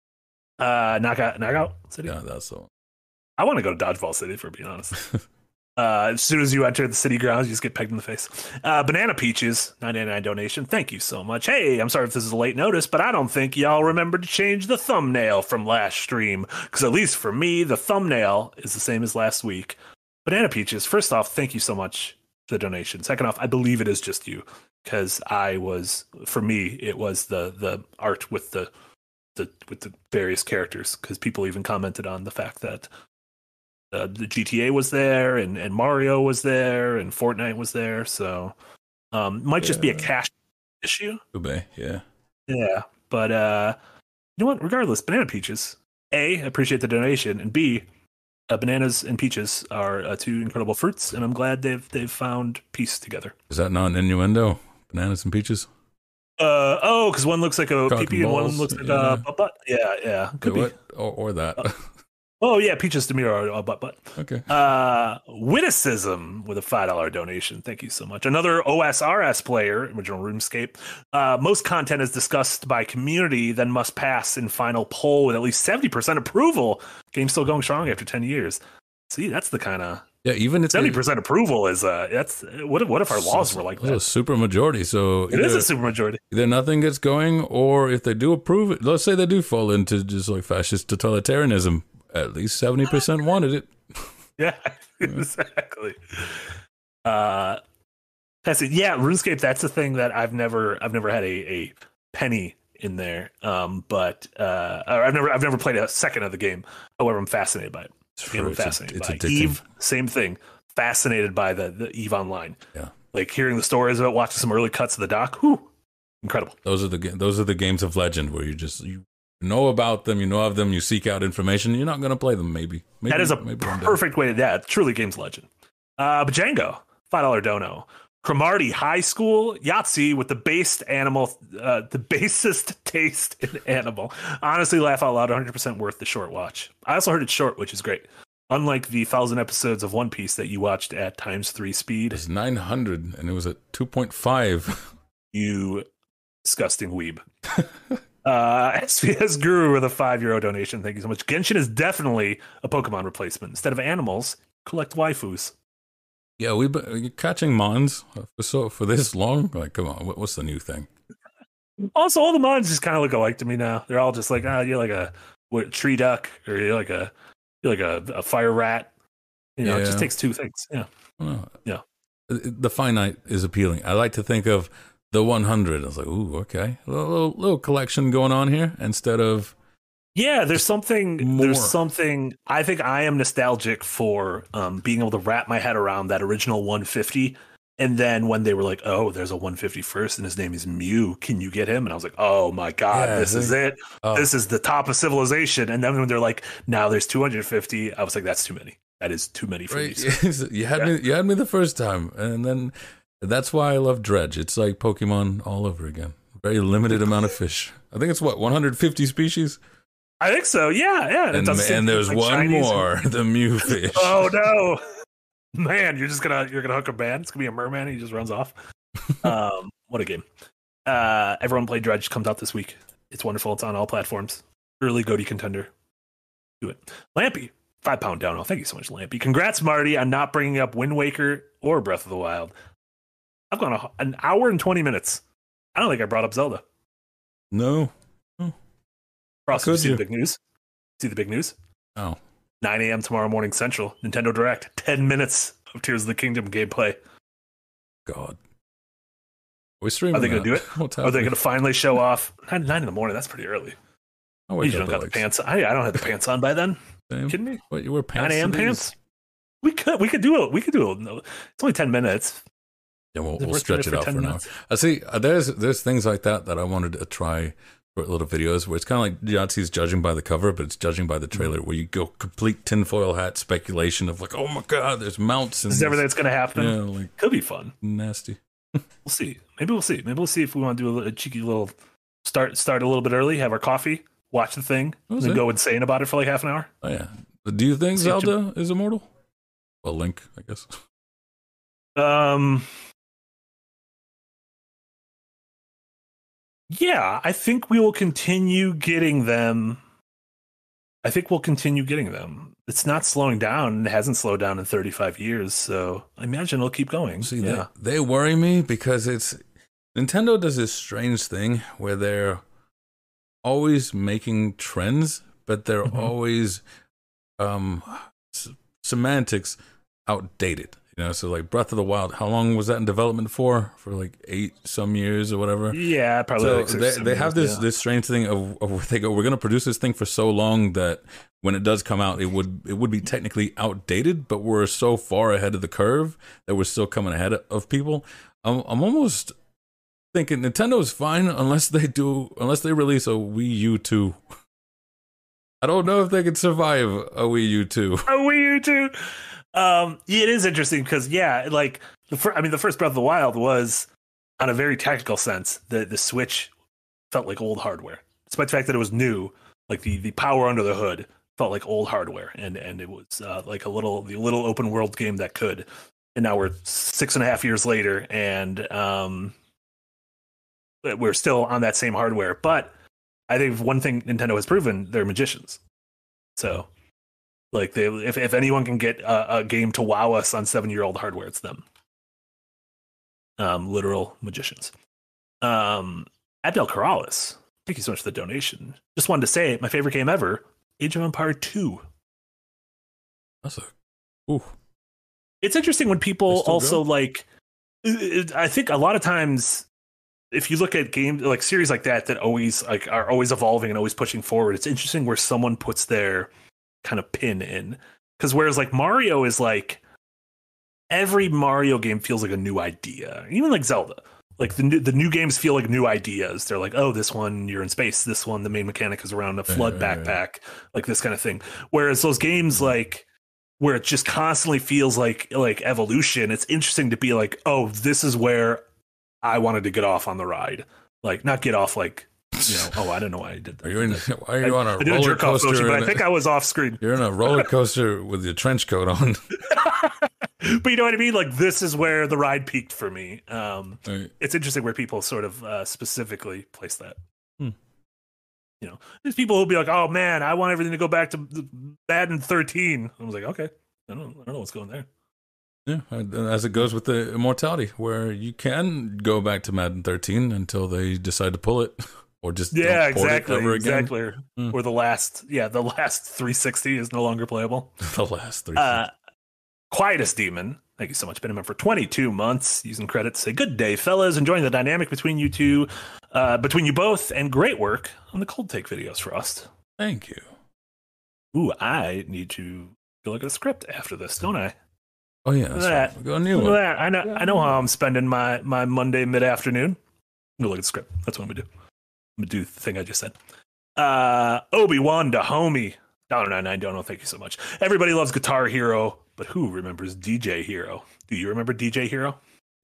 Knockout City? Yeah, that's the one. I want to go to Dodgeball City, for being honest. As soon as you enter the city grounds, you just get pegged in the face. Banana Peaches, 99 donation. Thank you so much. Hey, I'm sorry if this is a late notice, but I don't think y'all remembered to change the thumbnail from last stream. Because at least for me, the thumbnail is the same as last week. Banana Peaches, first off, thank you so much for the donation. Second off, I believe it is just you. Because for me, it was the art with the various characters. Because people even commented on the fact that the GTA was there and Mario was there and Fortnite was there. So might just be a cash issue. Yeah. Yeah. But you know what? Regardless, Banana Peaches, A, appreciate the donation, and B, bananas and peaches are two incredible fruits, and I'm glad they've found peace together. Is that not an innuendo? Bananas and peaches? Because one looks like a pee-pee and one looks like a butt. Yeah. Could be. Or that. Oh, yeah, peaches to me are a butt. Okay. Witticism with a $5 donation. Thank you so much. Another OSRS player, original RuneScape. Most content is discussed by community, then must pass in final poll with at least 70% approval. Game's still going strong after 10 years. See, that's the kind of... Yeah, even if 70% approval is that's what if our laws were like that? It's a super majority. So it is a super majority. Either nothing gets going, or if they do approve it, let's say they do fall into just like fascist totalitarianism, at least 70% wanted it. Yeah, exactly. That's it. Yeah, RuneScape. That's the thing that I've never had a penny in there. But I've never played a second of the game. However, I'm fascinated by it. I'm fascinated by Eve. Same thing. Fascinated by the Eve Online. Yeah, like hearing the stories about watching some early cuts of the doc. Whew, incredible. Those are the games of legend where you know about them, you know of them, you seek out information. You're not going to play them. Maybe that is a perfect way to that. Truly, games legend. Bajango, $5 dono. Cromartie High School Yahtzee with the basest taste in Animal. Honestly, laugh out loud. 100% worth the short watch. I also heard it's short, which is great. Unlike the 1,000 episodes of One Piece that you watched at ×3 speed. It was 900 and it was at 2.5. You disgusting weeb. SPS Guru with a €5 donation. Thank you so much. Genshin is definitely a Pokemon replacement. Instead of animals, collect waifus. Yeah, we've been catching Mons for this long. Like, come on, what's the new thing? Also, all the Mons just kind of look alike to me now. They're all just like, you're like a tree duck, or you're like a fire rat. It just takes two things. Yeah, yeah. The finite is appealing. I like to think of the 100. I was like, ooh, okay, a little collection going on here instead of. Yeah, there's something. I think I am nostalgic for being able to wrap my head around that original 150, and then when they were like, "Oh, there's a 151st, and his name is Mew. Can you get him?" And I was like, "Oh my god, this is it. This is the top of civilization." And then when they're like, "Now there's 250," I was like, "That's too many. That is too many for me." You had me the first time, and then That's why I love Dredge. It's like Pokemon all over again. Very limited amount of fish. I think it's 150 species? I think so. Yeah. And there's like one Chinese more, the Mew fish. Oh no. Man, you're gonna hook a man. It's gonna be a merman. He just runs off. What a game! Everyone play Dredge. Comes out this week. It's wonderful. It's on all platforms. Early GOTY contender. Do it. Lampy, 5 pound down. Oh, thank you so much, Lampy. Congrats, Marty, on not bringing up Wind Waker or Breath of the Wild. I've gone an hour and 20 minutes. I don't think I brought up Zelda. No. Ross, did you see the big news? See the big news? Oh. 9 a.m. tomorrow morning Central. Nintendo Direct. 10 minutes of Tears of the Kingdom gameplay. God. Are we streaming? Are they going to do it? Are they going to finally show off? 9 in the morning. That's pretty early. You don't got the pants. I don't have the pants on by then. Are you kidding me? What, you wear pants? 9 a.m. pants? We could do it. It's only 10 minutes. Yeah, we'll stretch it out for an hour. I see. There's things like that I wanted to try for little videos where it's kind of like Yahtzee's judging by the cover, but it's judging by the trailer, where you go complete tinfoil hat speculation of like, oh my god, there's mounts and this is everything that's going to happen. Yeah, like could be fun. Nasty. We'll see. Maybe we'll see if we want to do a cheeky little start a little bit early, have our coffee, watch the thing, and then go insane about it for like half an hour. Oh yeah. Do you think Zelda is immortal? Well, Link, I guess. Yeah, I think we will continue getting them. It's not slowing down. It hasn't slowed down in 35 years, so I imagine it'll keep going. See, they worry me because Nintendo does this strange thing where they're always making trends, but they're always semantics outdated. So like Breath of the Wild, how long was that in development for? For like 8 some years or whatever. Yeah, probably. So they have this strange thing of where they go, we're going to produce this thing for so long that when it does come out, it would be technically outdated, but we're so far ahead of the curve that we're still coming ahead of people. I'm almost thinking Nintendo is fine unless they release a Wii U 2. I don't know if they could survive a Wii U 2. A Wii U 2. It is interesting because like the first Breath of the Wild was, on a very technical sense, the Switch felt like old hardware. Despite the fact that it was new, like the power under the hood felt like old hardware, and it was like the little open world game that could. And now we're 6.5 years later, and we're still on that same hardware. But I think one thing Nintendo has proven, they're magicians. So. Like if anyone can get a game to wow us on 7-year-old hardware, it's them. Literal magicians. Abdel Corrales, thank you so much for the donation. Just wanted to say, my favorite game ever, Age of Empire 2. It's interesting when people also like. I think a lot of times, if you look at games like series like that always like are always evolving and always pushing forward, it's interesting where someone puts their kind of pin in, because whereas like Mario is like, every Mario game feels like a new idea, even like Zelda, like the new games feel like new ideas. They're like, oh, this one you're in space, this one the main mechanic is around a flood backpack, like this kind of thing. Whereas those games like where it just constantly feels like evolution, it's interesting to be like, oh, this is where I wanted to get off on the ride, like not get off like, oh, I don't know why I did that. Why are you on a roller coaster? Motion, but I think I was off screen. You're in a roller coaster with your trench coat on. But you know what I mean? Like, this is where the ride peaked for me. Right. It's interesting where people sort of specifically place that. There's people who'll be like, oh man, I want everything to go back to Madden 13. I was like, okay, I don't know what's going there. Yeah, as it goes with the immortality, where you can go back to Madden 13 until they decide to pull it. Or just exactly. Or the last 360 is no longer playable. The last 360. Quietest Demon, thank you so much. Been a member for 22 months. Using credit to say good day, fellas. Enjoying the dynamic between you two, between you both, and great work on the Cold Take videos, Frost. Thank you. Ooh, I need to go look at the script after this, don't I? Oh yeah, that's right. I know how I'm spending my Monday mid afternoon. Go look at the script. That's what I'm gonna do. I'm gonna do the thing I just said. Obi-Wan Dahomey, $1.99 dono. Thank you so much. Everybody loves Guitar Hero, but who remembers DJ Hero? Do you remember DJ Hero?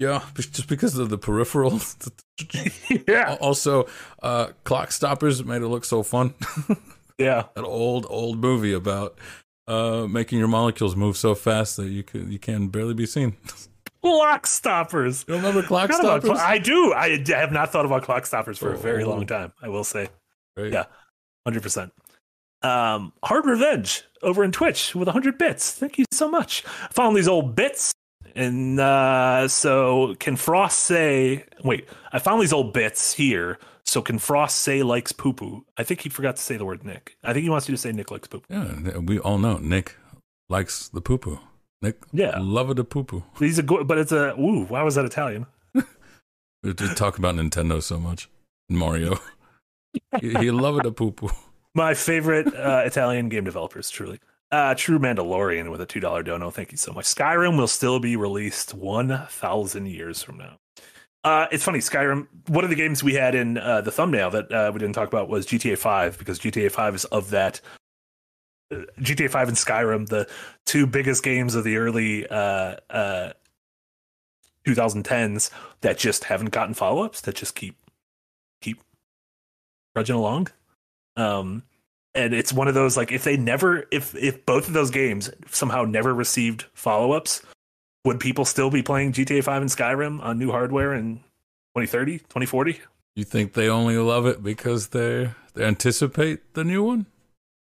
Yeah, just because of the peripheral. Yeah. Also, Clock Stoppers made it look so fun. Yeah. An old movie about making your molecules move so fast that you can barely be seen. Clock Stoppers. You remember Clock Stoppers? I do. I have not thought about Clock Stoppers for a very long time, I will say. Right. Yeah, 100%. Hard Revenge over in Twitch with 100 bits. Thank you so much. Found these old bits. And so can Frost say, wait, I found these old bits here. So can Frost say likes poo poo? I think he forgot to say the word Nick. I think he wants you to say Nick likes poo poo. Yeah, we all know Nick likes the poo poo. Nick, love of the poo poo. He's a good, but it's a, ooh, why was that Italian? We just talk about Nintendo so much. Mario. he loved the poo poo. My favorite Italian game developers, truly. True Mandalorian with a $2 dono. Thank you so much. Skyrim will still be released 1,000 years from now. It's funny, Skyrim, one of the games we had in the thumbnail that we didn't talk about was GTA 5, because GTA 5 is of that. GTA 5 and Skyrim, the two biggest games of the early 2010s that just haven't gotten follow-ups, that just keep trudging along. And it's one of those, like, if both of those games somehow never received follow-ups, would people still be playing GTA 5 and Skyrim on new hardware in 2030, 2040? You think they only love it because they anticipate the new one?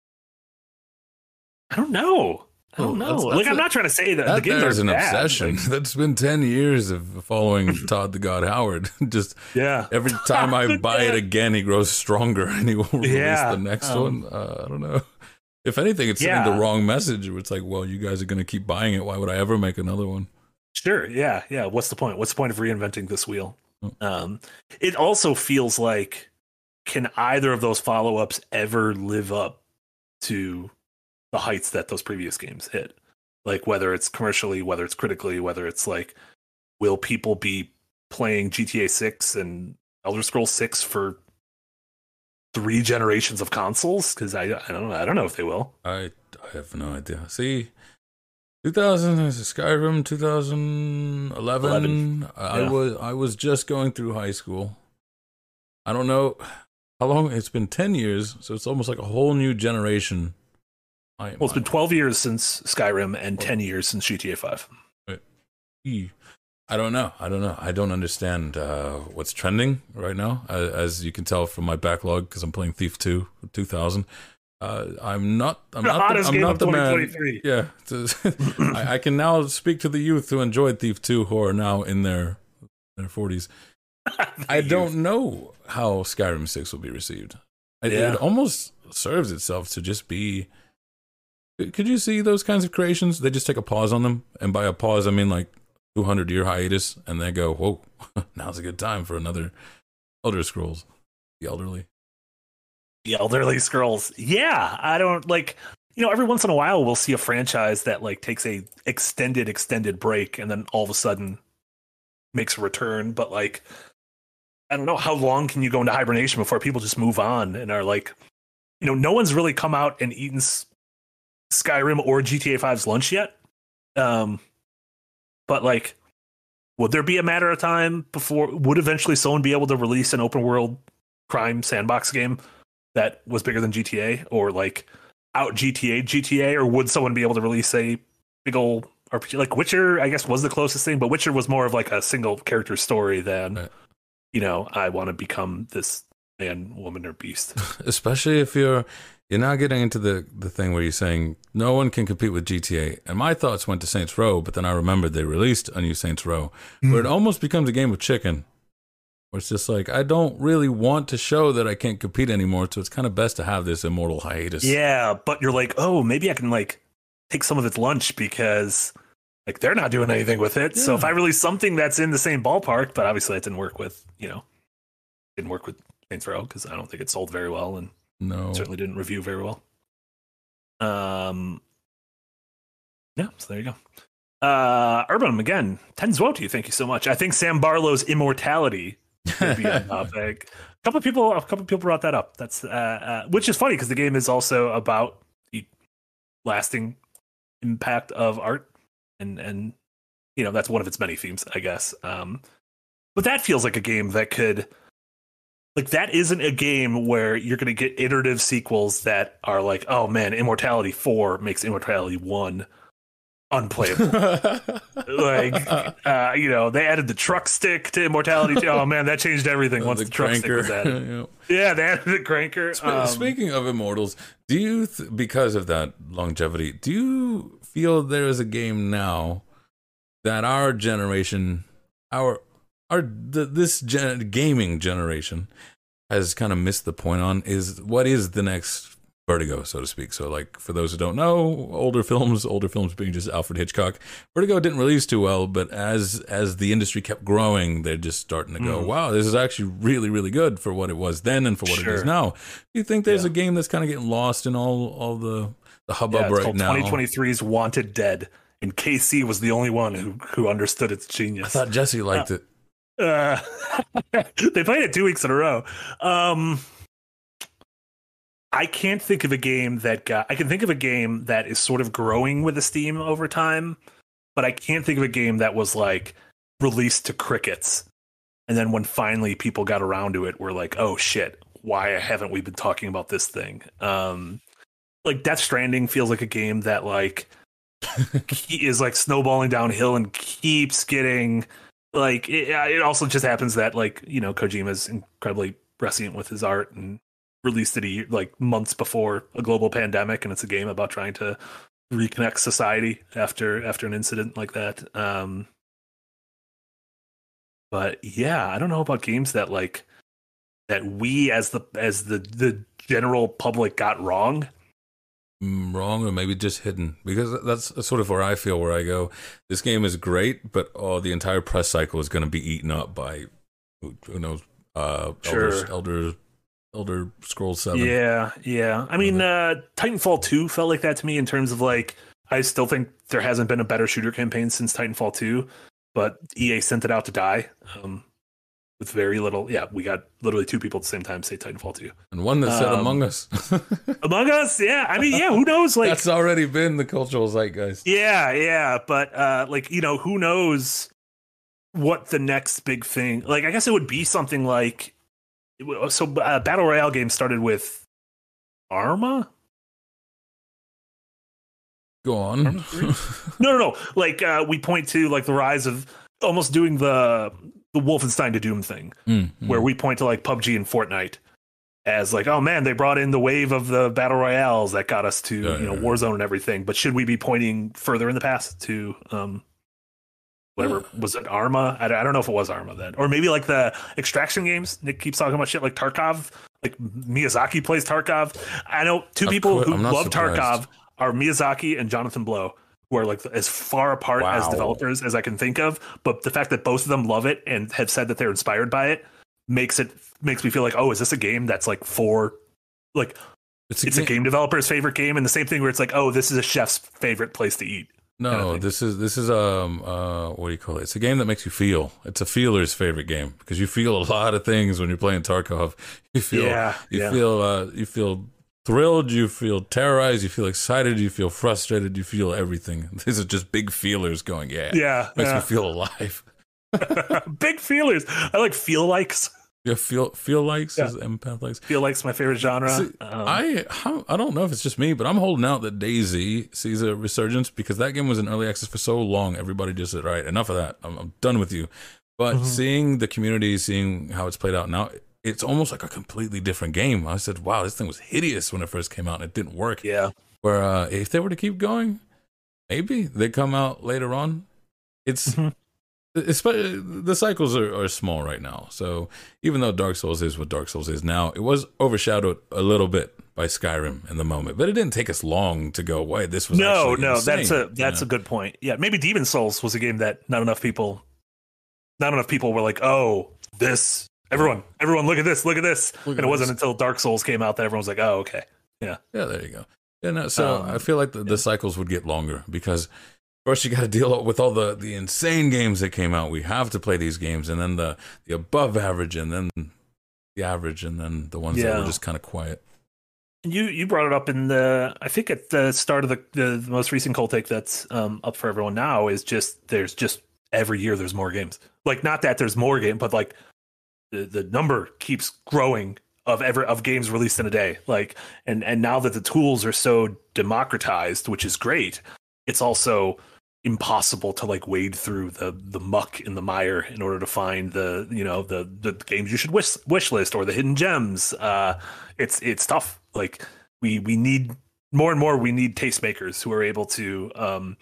I don't know. I'm not trying to say that the games are an bad. obsession. That's been 10 years of following Todd the God Howard. Just every time I buy it again, he grows stronger and he will release the next one. I don't know. If anything, it's sending the wrong message. It's like, well, you guys are going to keep buying it. Why would I ever make another one? Sure. Yeah. Yeah. What's the point? What's the point of reinventing this wheel? It also feels like, can either of those follow-ups ever live up to the heights that those previous games hit? Like, whether it's commercially, whether it's critically, whether it's like, will people be playing GTA 6 and Elder Scrolls 6 for 3 generations of consoles? Because I don't know if they will. I have no idea. See, 2000 Skyrim, 2011. I was just going through high school. I don't know how long. It's been 10 years, so it's almost like a whole new generation. Well, it's been 12 years since Skyrim and 10 years since GTA 5. I don't know. I don't understand what's trending right now. As you can tell from my backlog, because I'm playing Thief 2 2000. I'm not the man. Yeah, I can now speak to the youth who enjoyed Thief 2 who are now in their 40s. I don't know how Skyrim 6 will be received. It almost serves itself to just be. Could you see those kinds of creations? They just take a pause on them, and by a pause, I mean like 200-year hiatus, and they go, "Whoa, now's a good time for another Elder Scrolls." The elderly Scrolls. Yeah, I don't like. Every once in a while, we'll see a franchise that like takes a extended break, and then all of a sudden makes a return. But like, I don't know, how long can you go into hibernation before people just move on and are like, no one's really come out and eaten Skyrim or GTA 5's lunch yet. But like, would there be a matter of time before would eventually someone be able to release an open world crime sandbox game that was bigger than GTA, or like out GTA, or would someone be able to release a big old RPG? Like Witcher, I guess, was the closest thing, but Witcher was more of like a single character story than, I want to become this man, woman, or beast. Especially if you're now getting into the thing where you're saying no one can compete with GTA. And my thoughts went to Saints Row, but then I remembered they released a new Saints Row, where it almost becomes a game of chicken. Where it's just like, I don't really want to show that I can't compete anymore, so it's kind of best to have this immortal hiatus. Yeah, but you're like, oh, maybe I can like take some of its lunch because like they're not doing anything with it. Yeah. So if I release something that's in the same ballpark, but obviously it didn't work with Saints Row because I don't think it sold very well and certainly didn't review very well. Yeah, so there you go. Urban, again, 10 Zwotu, thank you so much. I think Sam Barlow's immortality could be a topic. A couple of people brought that up. That's which is funny because the game is also about the lasting impact of art and that's one of its many themes, I guess. But that feels like a game that could, like, that isn't a game where you're going to get iterative sequels that are like, oh man, Immortality 4 makes Immortality 1 unplayable. They added the truck stick to Immortality 2. Oh man, that changed everything once the truck stick was added. Yeah, they added the cranker. Speaking of Immortals, do you, because of that longevity, do you feel there is a game now that our generation, gaming generation has kind of missed the point on, is what is the next Vertigo, so to speak? So, like, for those who don't know, older films being just Alfred Hitchcock, Vertigo didn't release too well, but as the industry kept growing, they're just starting to go, wow, this is actually really, really good for what it was then and for what it is now. Do you think there's a game that's kind of getting lost in all the hubbub it's right called now? 2023's Wanted Dead, and KC was the only one who understood its genius. I thought Jesse liked it. They played it 2 weeks in a row. I can't think of a game I can think of a game that is sort of growing with Steam over time, but I can't think of a game that was like released to crickets. And then when finally people got around to it, we're like, oh shit, why haven't we been talking about this thing? Like Death Stranding feels like a game that like is like snowballing downhill and keeps getting like, it also just happens that like, Kojima's incredibly prescient with his art and released it like months before a global pandemic, and it's a game about trying to reconnect society after an incident like that. But yeah, I don't know about games that like that we as the general public got wrong or maybe just hidden, because that's sort of where I feel, where I go, this game is great, but the entire press cycle is going to be eaten up by who knows, Elder Scrolls 7. Yeah. I mean, Titanfall 2 felt like that to me in terms of like, I still think there hasn't been a better shooter campaign since Titanfall 2, but EA sent it out to die with very little. Yeah, we got literally 2 people at the same time say Titanfall 2. And one that said Among Us. Among Us, yeah. I mean, yeah, who knows? Like, that's already been the cultural zeitgeist. Yeah. But who knows what the next big thing, like, I guess it would be something like, so Battle Royale games started with Arma? Go on. No. Like, we point to like the rise of almost doing the Wolfenstein to Doom thing, where we point to like PUBG and Fortnite as like, oh man, they brought in the wave of the Battle Royales that got us to Warzone and everything. But should we be pointing further in the past to whatever, was it Arma? I don't know if it was Arma then, or maybe like the Extraction games. Nick keeps talking about shit like Tarkov, like Miyazaki plays Tarkov. I know 2 people who love Tarkov are Miyazaki and Jonathan Blow, who are like as far apart as developers as I can think of. But the fact that both of them love it and have said that they're inspired by it makes me feel like, oh, is this a game that's like for like it's a game developer's favorite game? And the same thing where it's like, oh, this is a chef's favorite place to eat. No, this is what do you call it? It's a game that makes you feel. It's a feeler's favorite game because you feel a lot of things when you're playing Tarkov. You feel you feel thrilled, you feel terrorized, you feel excited, you feel frustrated, you feel everything. These are just big feelers going, makes me feel alive. Big feelers. I like feel likes. Yeah, feel likes is empath likes. Feel likes my favorite genre. See, I don't know if it's just me, but I'm holding out that DayZ sees a resurgence because that game was in early access for so long. Everybody just said, "Right, enough of that. I'm done with you." But seeing the community, seeing how it's played out now, it's almost like a completely different game. I said, "Wow, this thing was hideous when it first came out, and it didn't work." Yeah. Where if they were to keep going, maybe they come out later on. It's. The cycles are small right now, so even though Dark Souls is what Dark Souls is now, it was overshadowed a little bit by Skyrim in the moment, but it didn't take us long to go, wait, this was insane. That's a good point. Yeah, maybe Demon Souls was a game that not enough people were like, oh, this, everyone look at this, and it wasn't until Dark Souls came out that everyone was like, oh, okay, yeah, there you go. And so I feel like the cycles would get longer because first, you got to deal with all the insane games that came out. We have to play these games, and then the above average, and then the average, and then the ones that were just kind of quiet. You brought it up in I think at the start of the most recent Cold Take that's up for everyone now is there's just every year there's more games. Like, not that there's more game, but like the number keeps growing of games released in a day. Like, and now that the tools are so democratized, which is great, it's also impossible to like wade through the muck in the mire in order to find the games you should wish list or the hidden gems. It's tough. Like, we need more and more. We need tastemakers who are able to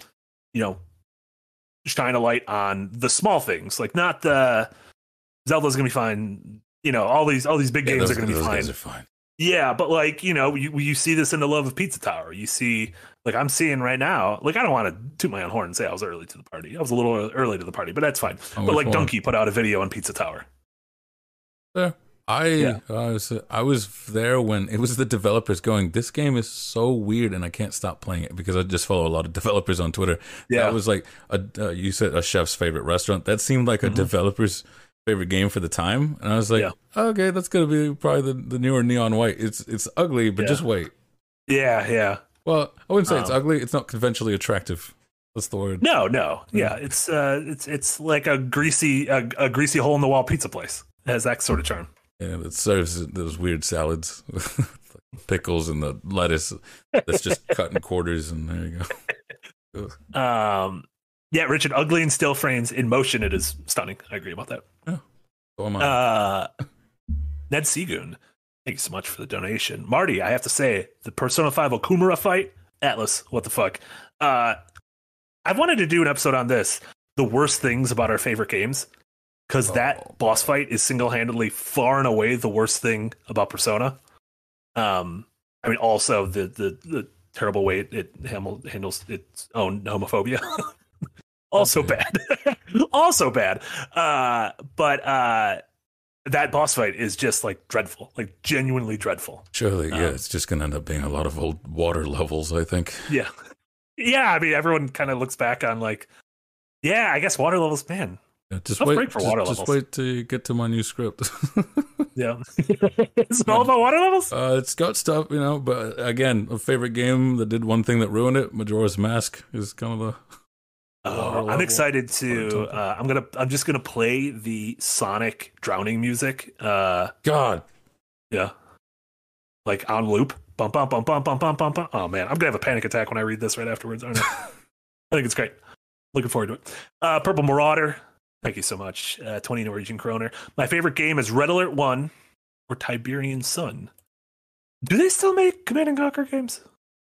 shine a light on the small things. Like, not the Zelda's gonna be fine. All these big games are gonna be fine. Guys are fine. Yeah, but like, you see this in the love of Pizza Tower. You see, like, I'm seeing right now, like, I don't want to toot my own horn and say I was early to the party. I was a little early to the party, but that's fine. But like, Donkey put out a video on Pizza Tower. Yeah. I was there when it was the developers going, this game is so weird and I can't stop playing it, because I just follow a lot of developers on Twitter. Yeah. That was like, you said a chef's favorite restaurant. That seemed like a developer's favorite game for the time. And I was like, okay, that's going to be probably the newer Neon White. It's ugly, but just wait. Yeah. Well, I wouldn't say it's ugly. It's not conventionally attractive. That's the word. No. Yeah, it's like a greasy hole in the wall pizza place. It has that sort of charm. Yeah, it serves those weird salads, pickles and the lettuce that's just cut in quarters, and there you go. Yeah, Richard, ugly and still frames in motion, it is stunning. I agree about that. Yeah. So am I. Ned Seagoon, thank you so much for the donation. Marty, I have to say, the Persona 5 Okumura fight, Atlas, what the fuck? I've wanted to do an episode on this, the worst things about our favorite games, because that boss fight is single-handedly far and away the worst thing about Persona. I mean, also the terrible way it handles its own homophobia. Also bad. Also bad. But that boss fight is just like dreadful, like genuinely dreadful. Surely, it's just going to end up being a lot of old water levels, I think. Yeah. Yeah, I mean, everyone kind of looks back on like, yeah, I guess water levels, man. Yeah, just wait for water levels. Just wait till you get to my new script. Yeah. Is it all about water levels? It's got stuff, but again, a favorite game that did one thing that ruined it, Majora's Mask, is kind of the... I'm excited to. I'm just gonna play the Sonic drowning music. God, yeah, like on loop. Bum bum bum bum bum bum bum bum. Oh man, I'm gonna have a panic attack when I read this right afterwards. Aren't I? I think it's great. Looking forward to it. Purple Marauder. Thank you so much. 20 Norwegian kroner. My favorite game is Red Alert 1 or Tiberian Sun. Do they still make Command and Conquer games?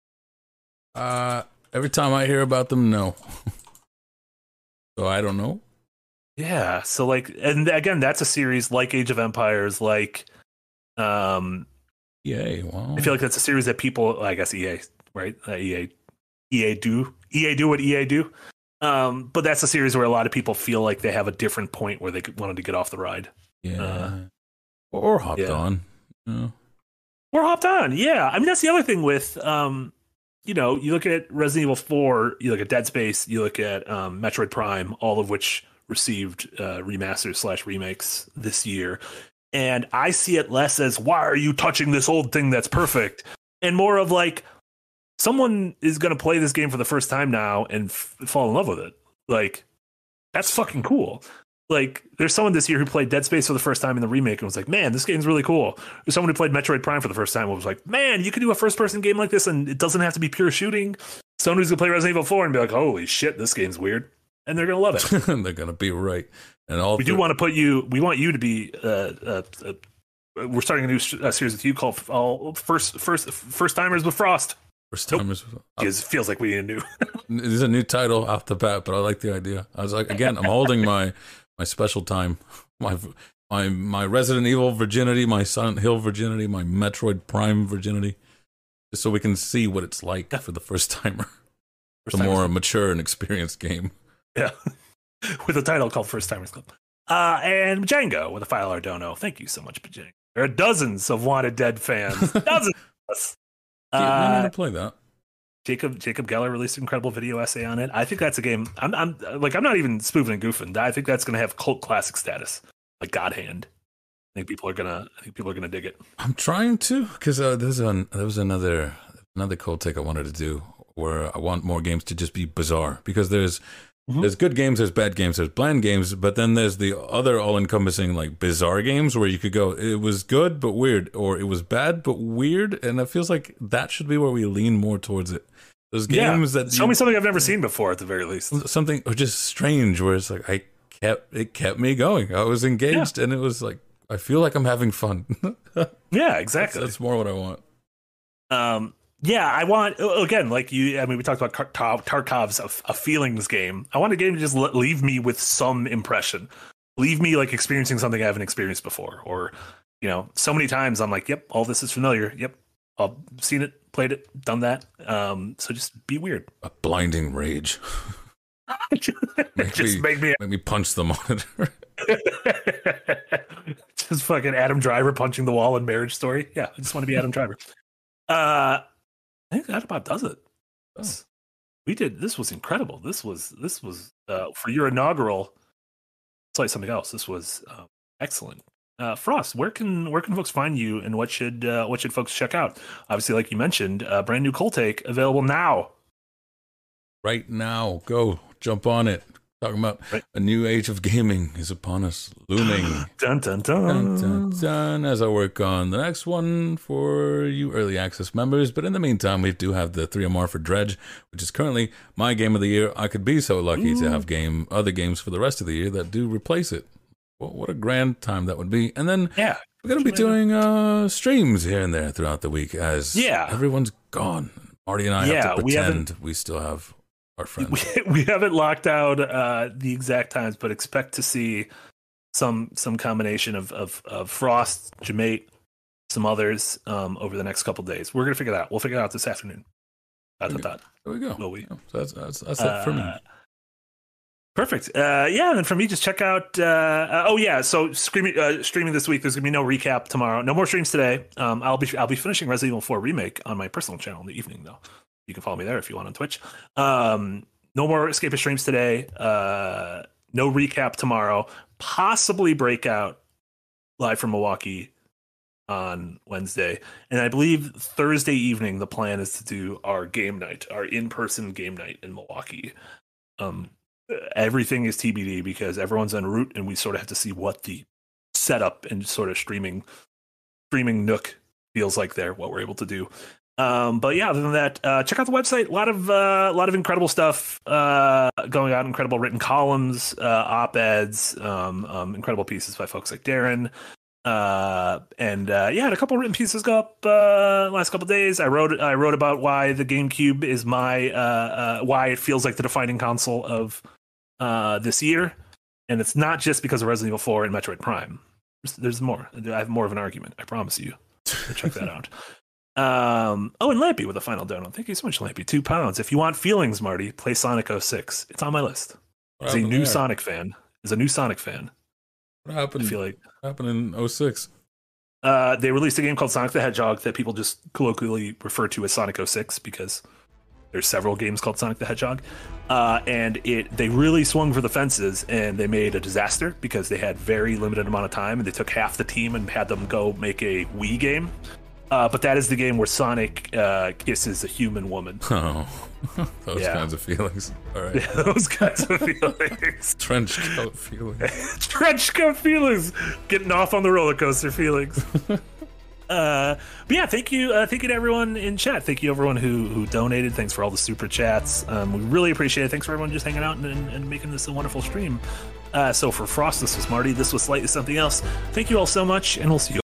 Every time I hear about them, no. So I don't know. Yeah. So like, and again, that's a series like Age of Empires, like, EA. Wow. I feel like that's a series that people, I guess EA, right? EA do what EA do. But that's a series where a lot of people feel like they have a different point where they wanted to get off the ride. Yeah. Or hopped on. Yeah. Or hopped on. Yeah. I mean, that's the other thing with, you look at Resident Evil 4, you look at Dead Space, you look at Metroid Prime, all of which received remasters / remakes this year. And I see it less as, why are you touching this old thing that's perfect? And more of like, someone is going to play this game for the first time now and fall in love with it. Like, that's fucking cool. Like, there's someone this year who played Dead Space for the first time in the remake and was like, man, this game's really cool. There's someone who played Metroid Prime for the first time and was like, man, you can do a first-person game like this and it doesn't have to be pure shooting. Someone who's going to play Resident Evil 4 and be like, holy shit, this game's weird. And they're going to love it. And they're going to be right. And we want you to be, we're starting a new series with you called First Timers with Frost. First Timers. It feels like we need a new. There's a new title off the bat, but I like the idea. I was like, again, I'm holding my special time, my Resident Evil virginity, my Silent Hill virginity, my Metroid Prime virginity, just so we can see what it's like for the first timer. It's a more mature and experienced game. Yeah, with a title called First Timers Club. And Django with a $5 dono. Thank you so much, Django. There are dozens of Wanted Dead fans. Dozens of us. We need to play that. Jacob Geller released an incredible video essay on it. I think that's a game. I'm not even spoofing and goofing. I think that's going to have cult classic status, like God Hand. think people are gonna dig it. I'm trying to, because there was another cold take I wanted to do where I want more games to just be bizarre, because there's good games, there's bad games, there's bland games, but then there's the other all-encompassing like bizarre games where you could go, it was good but weird, or it was bad but weird, and it feels like that should be where we lean more towards it. Those games that show me something I've never seen before, at the very least. Something or just strange, where it's like it kept me going. I was engaged, and it was like I feel like I'm having fun. Yeah, exactly. That's more what I want. Yeah, I want, again, like you. I mean, we talked about Tarkov's a feelings game. I want a game to just leave me with some impression, leave me like experiencing something I haven't experienced before, or so many times I'm like, yep, all this is familiar. Yep, I've seen it. Played it, done that. So just be weird. A blinding rage. Make me punch the monitor. Just fucking Adam Driver punching the wall in Marriage Story. Yeah, I just want to be Adam Driver. I think that about does it. Oh. We did. This was incredible. This was for your inaugural. I'll tell you something else. This was excellent. Frost, where can folks find you, and what should folks check out? Obviously, like you mentioned, brand new Cold Take available now. Right now, go jump on it. Talking about a new age of gaming is upon us, looming. Dun, dun, dun. Dun, dun, dun, as I work on the next one for you early access members. But in the meantime, we do have the 3MR for Dredge, which is currently my game of the year. I could be so lucky to have other games for the rest of the year that do replace it. What a grand time that would be. And then we're going to be doing streams here and there throughout the week as everyone's gone. Marty and I have to pretend we still have our friends. We haven't locked out the exact times, but expect to see some combination of Frost, Jamate, some others over the next couple of days. We're going to figure that out. We'll figure it out this afternoon. There we go. Will we? So that's it for me. Perfect. And then for me, just check out. So streaming this week. There's gonna be no recap tomorrow. No more streams today. I'll be finishing Resident Evil 4 Remake on my personal channel in the evening, though. You can follow me there if you want on Twitch. No more Escapist streams today. No recap tomorrow. Possibly Breakout live from Milwaukee on Wednesday, and I believe Thursday evening the plan is to do our game night, our in-person game night in Milwaukee. Everything is TBD because everyone's en route, and we sort of have to see what the setup and sort of streaming nook feels like there, what we're able to do. But yeah, other than that, check out the website. A lot of incredible stuff going on. Incredible written columns, op-eds, incredible pieces by folks like Darren. Had a couple written pieces go up last couple of days. I wrote about why the GameCube is why it feels like the defining console of this year, and it's not just because of Resident Evil 4 and Metroid Prime. There's more. I have more of an argument. I promise you. So check that out. And Lampy with a final donut. Thank you so much, Lampy. £2. If you want feelings, Marty, play Sonic 06. It's on my list. As a new Sonic fan. What happened? I feel like happened in 06. They released a game called Sonic the Hedgehog that people just colloquially refer to as Sonic 06 because there's several games called Sonic the Hedgehog. And they really swung for the fences, and they made a disaster because they had very limited amount of time, and they took half the team and had them go make a Wii game. But that is the game where Sonic kisses a human woman. Oh, those kinds of feelings. All right. Yeah, those kinds of feelings. Trench coat feelings. Trench coat feelings. Getting off on the roller coaster feelings. But yeah, thank you to everyone in chat. Thank you everyone who donated. Thanks for all the super chats. We really appreciate it. Thanks for everyone just hanging out and making this a wonderful stream. So for Frost, this was Marty. This was Slightly Something Else. Thank you all so much, and we'll see you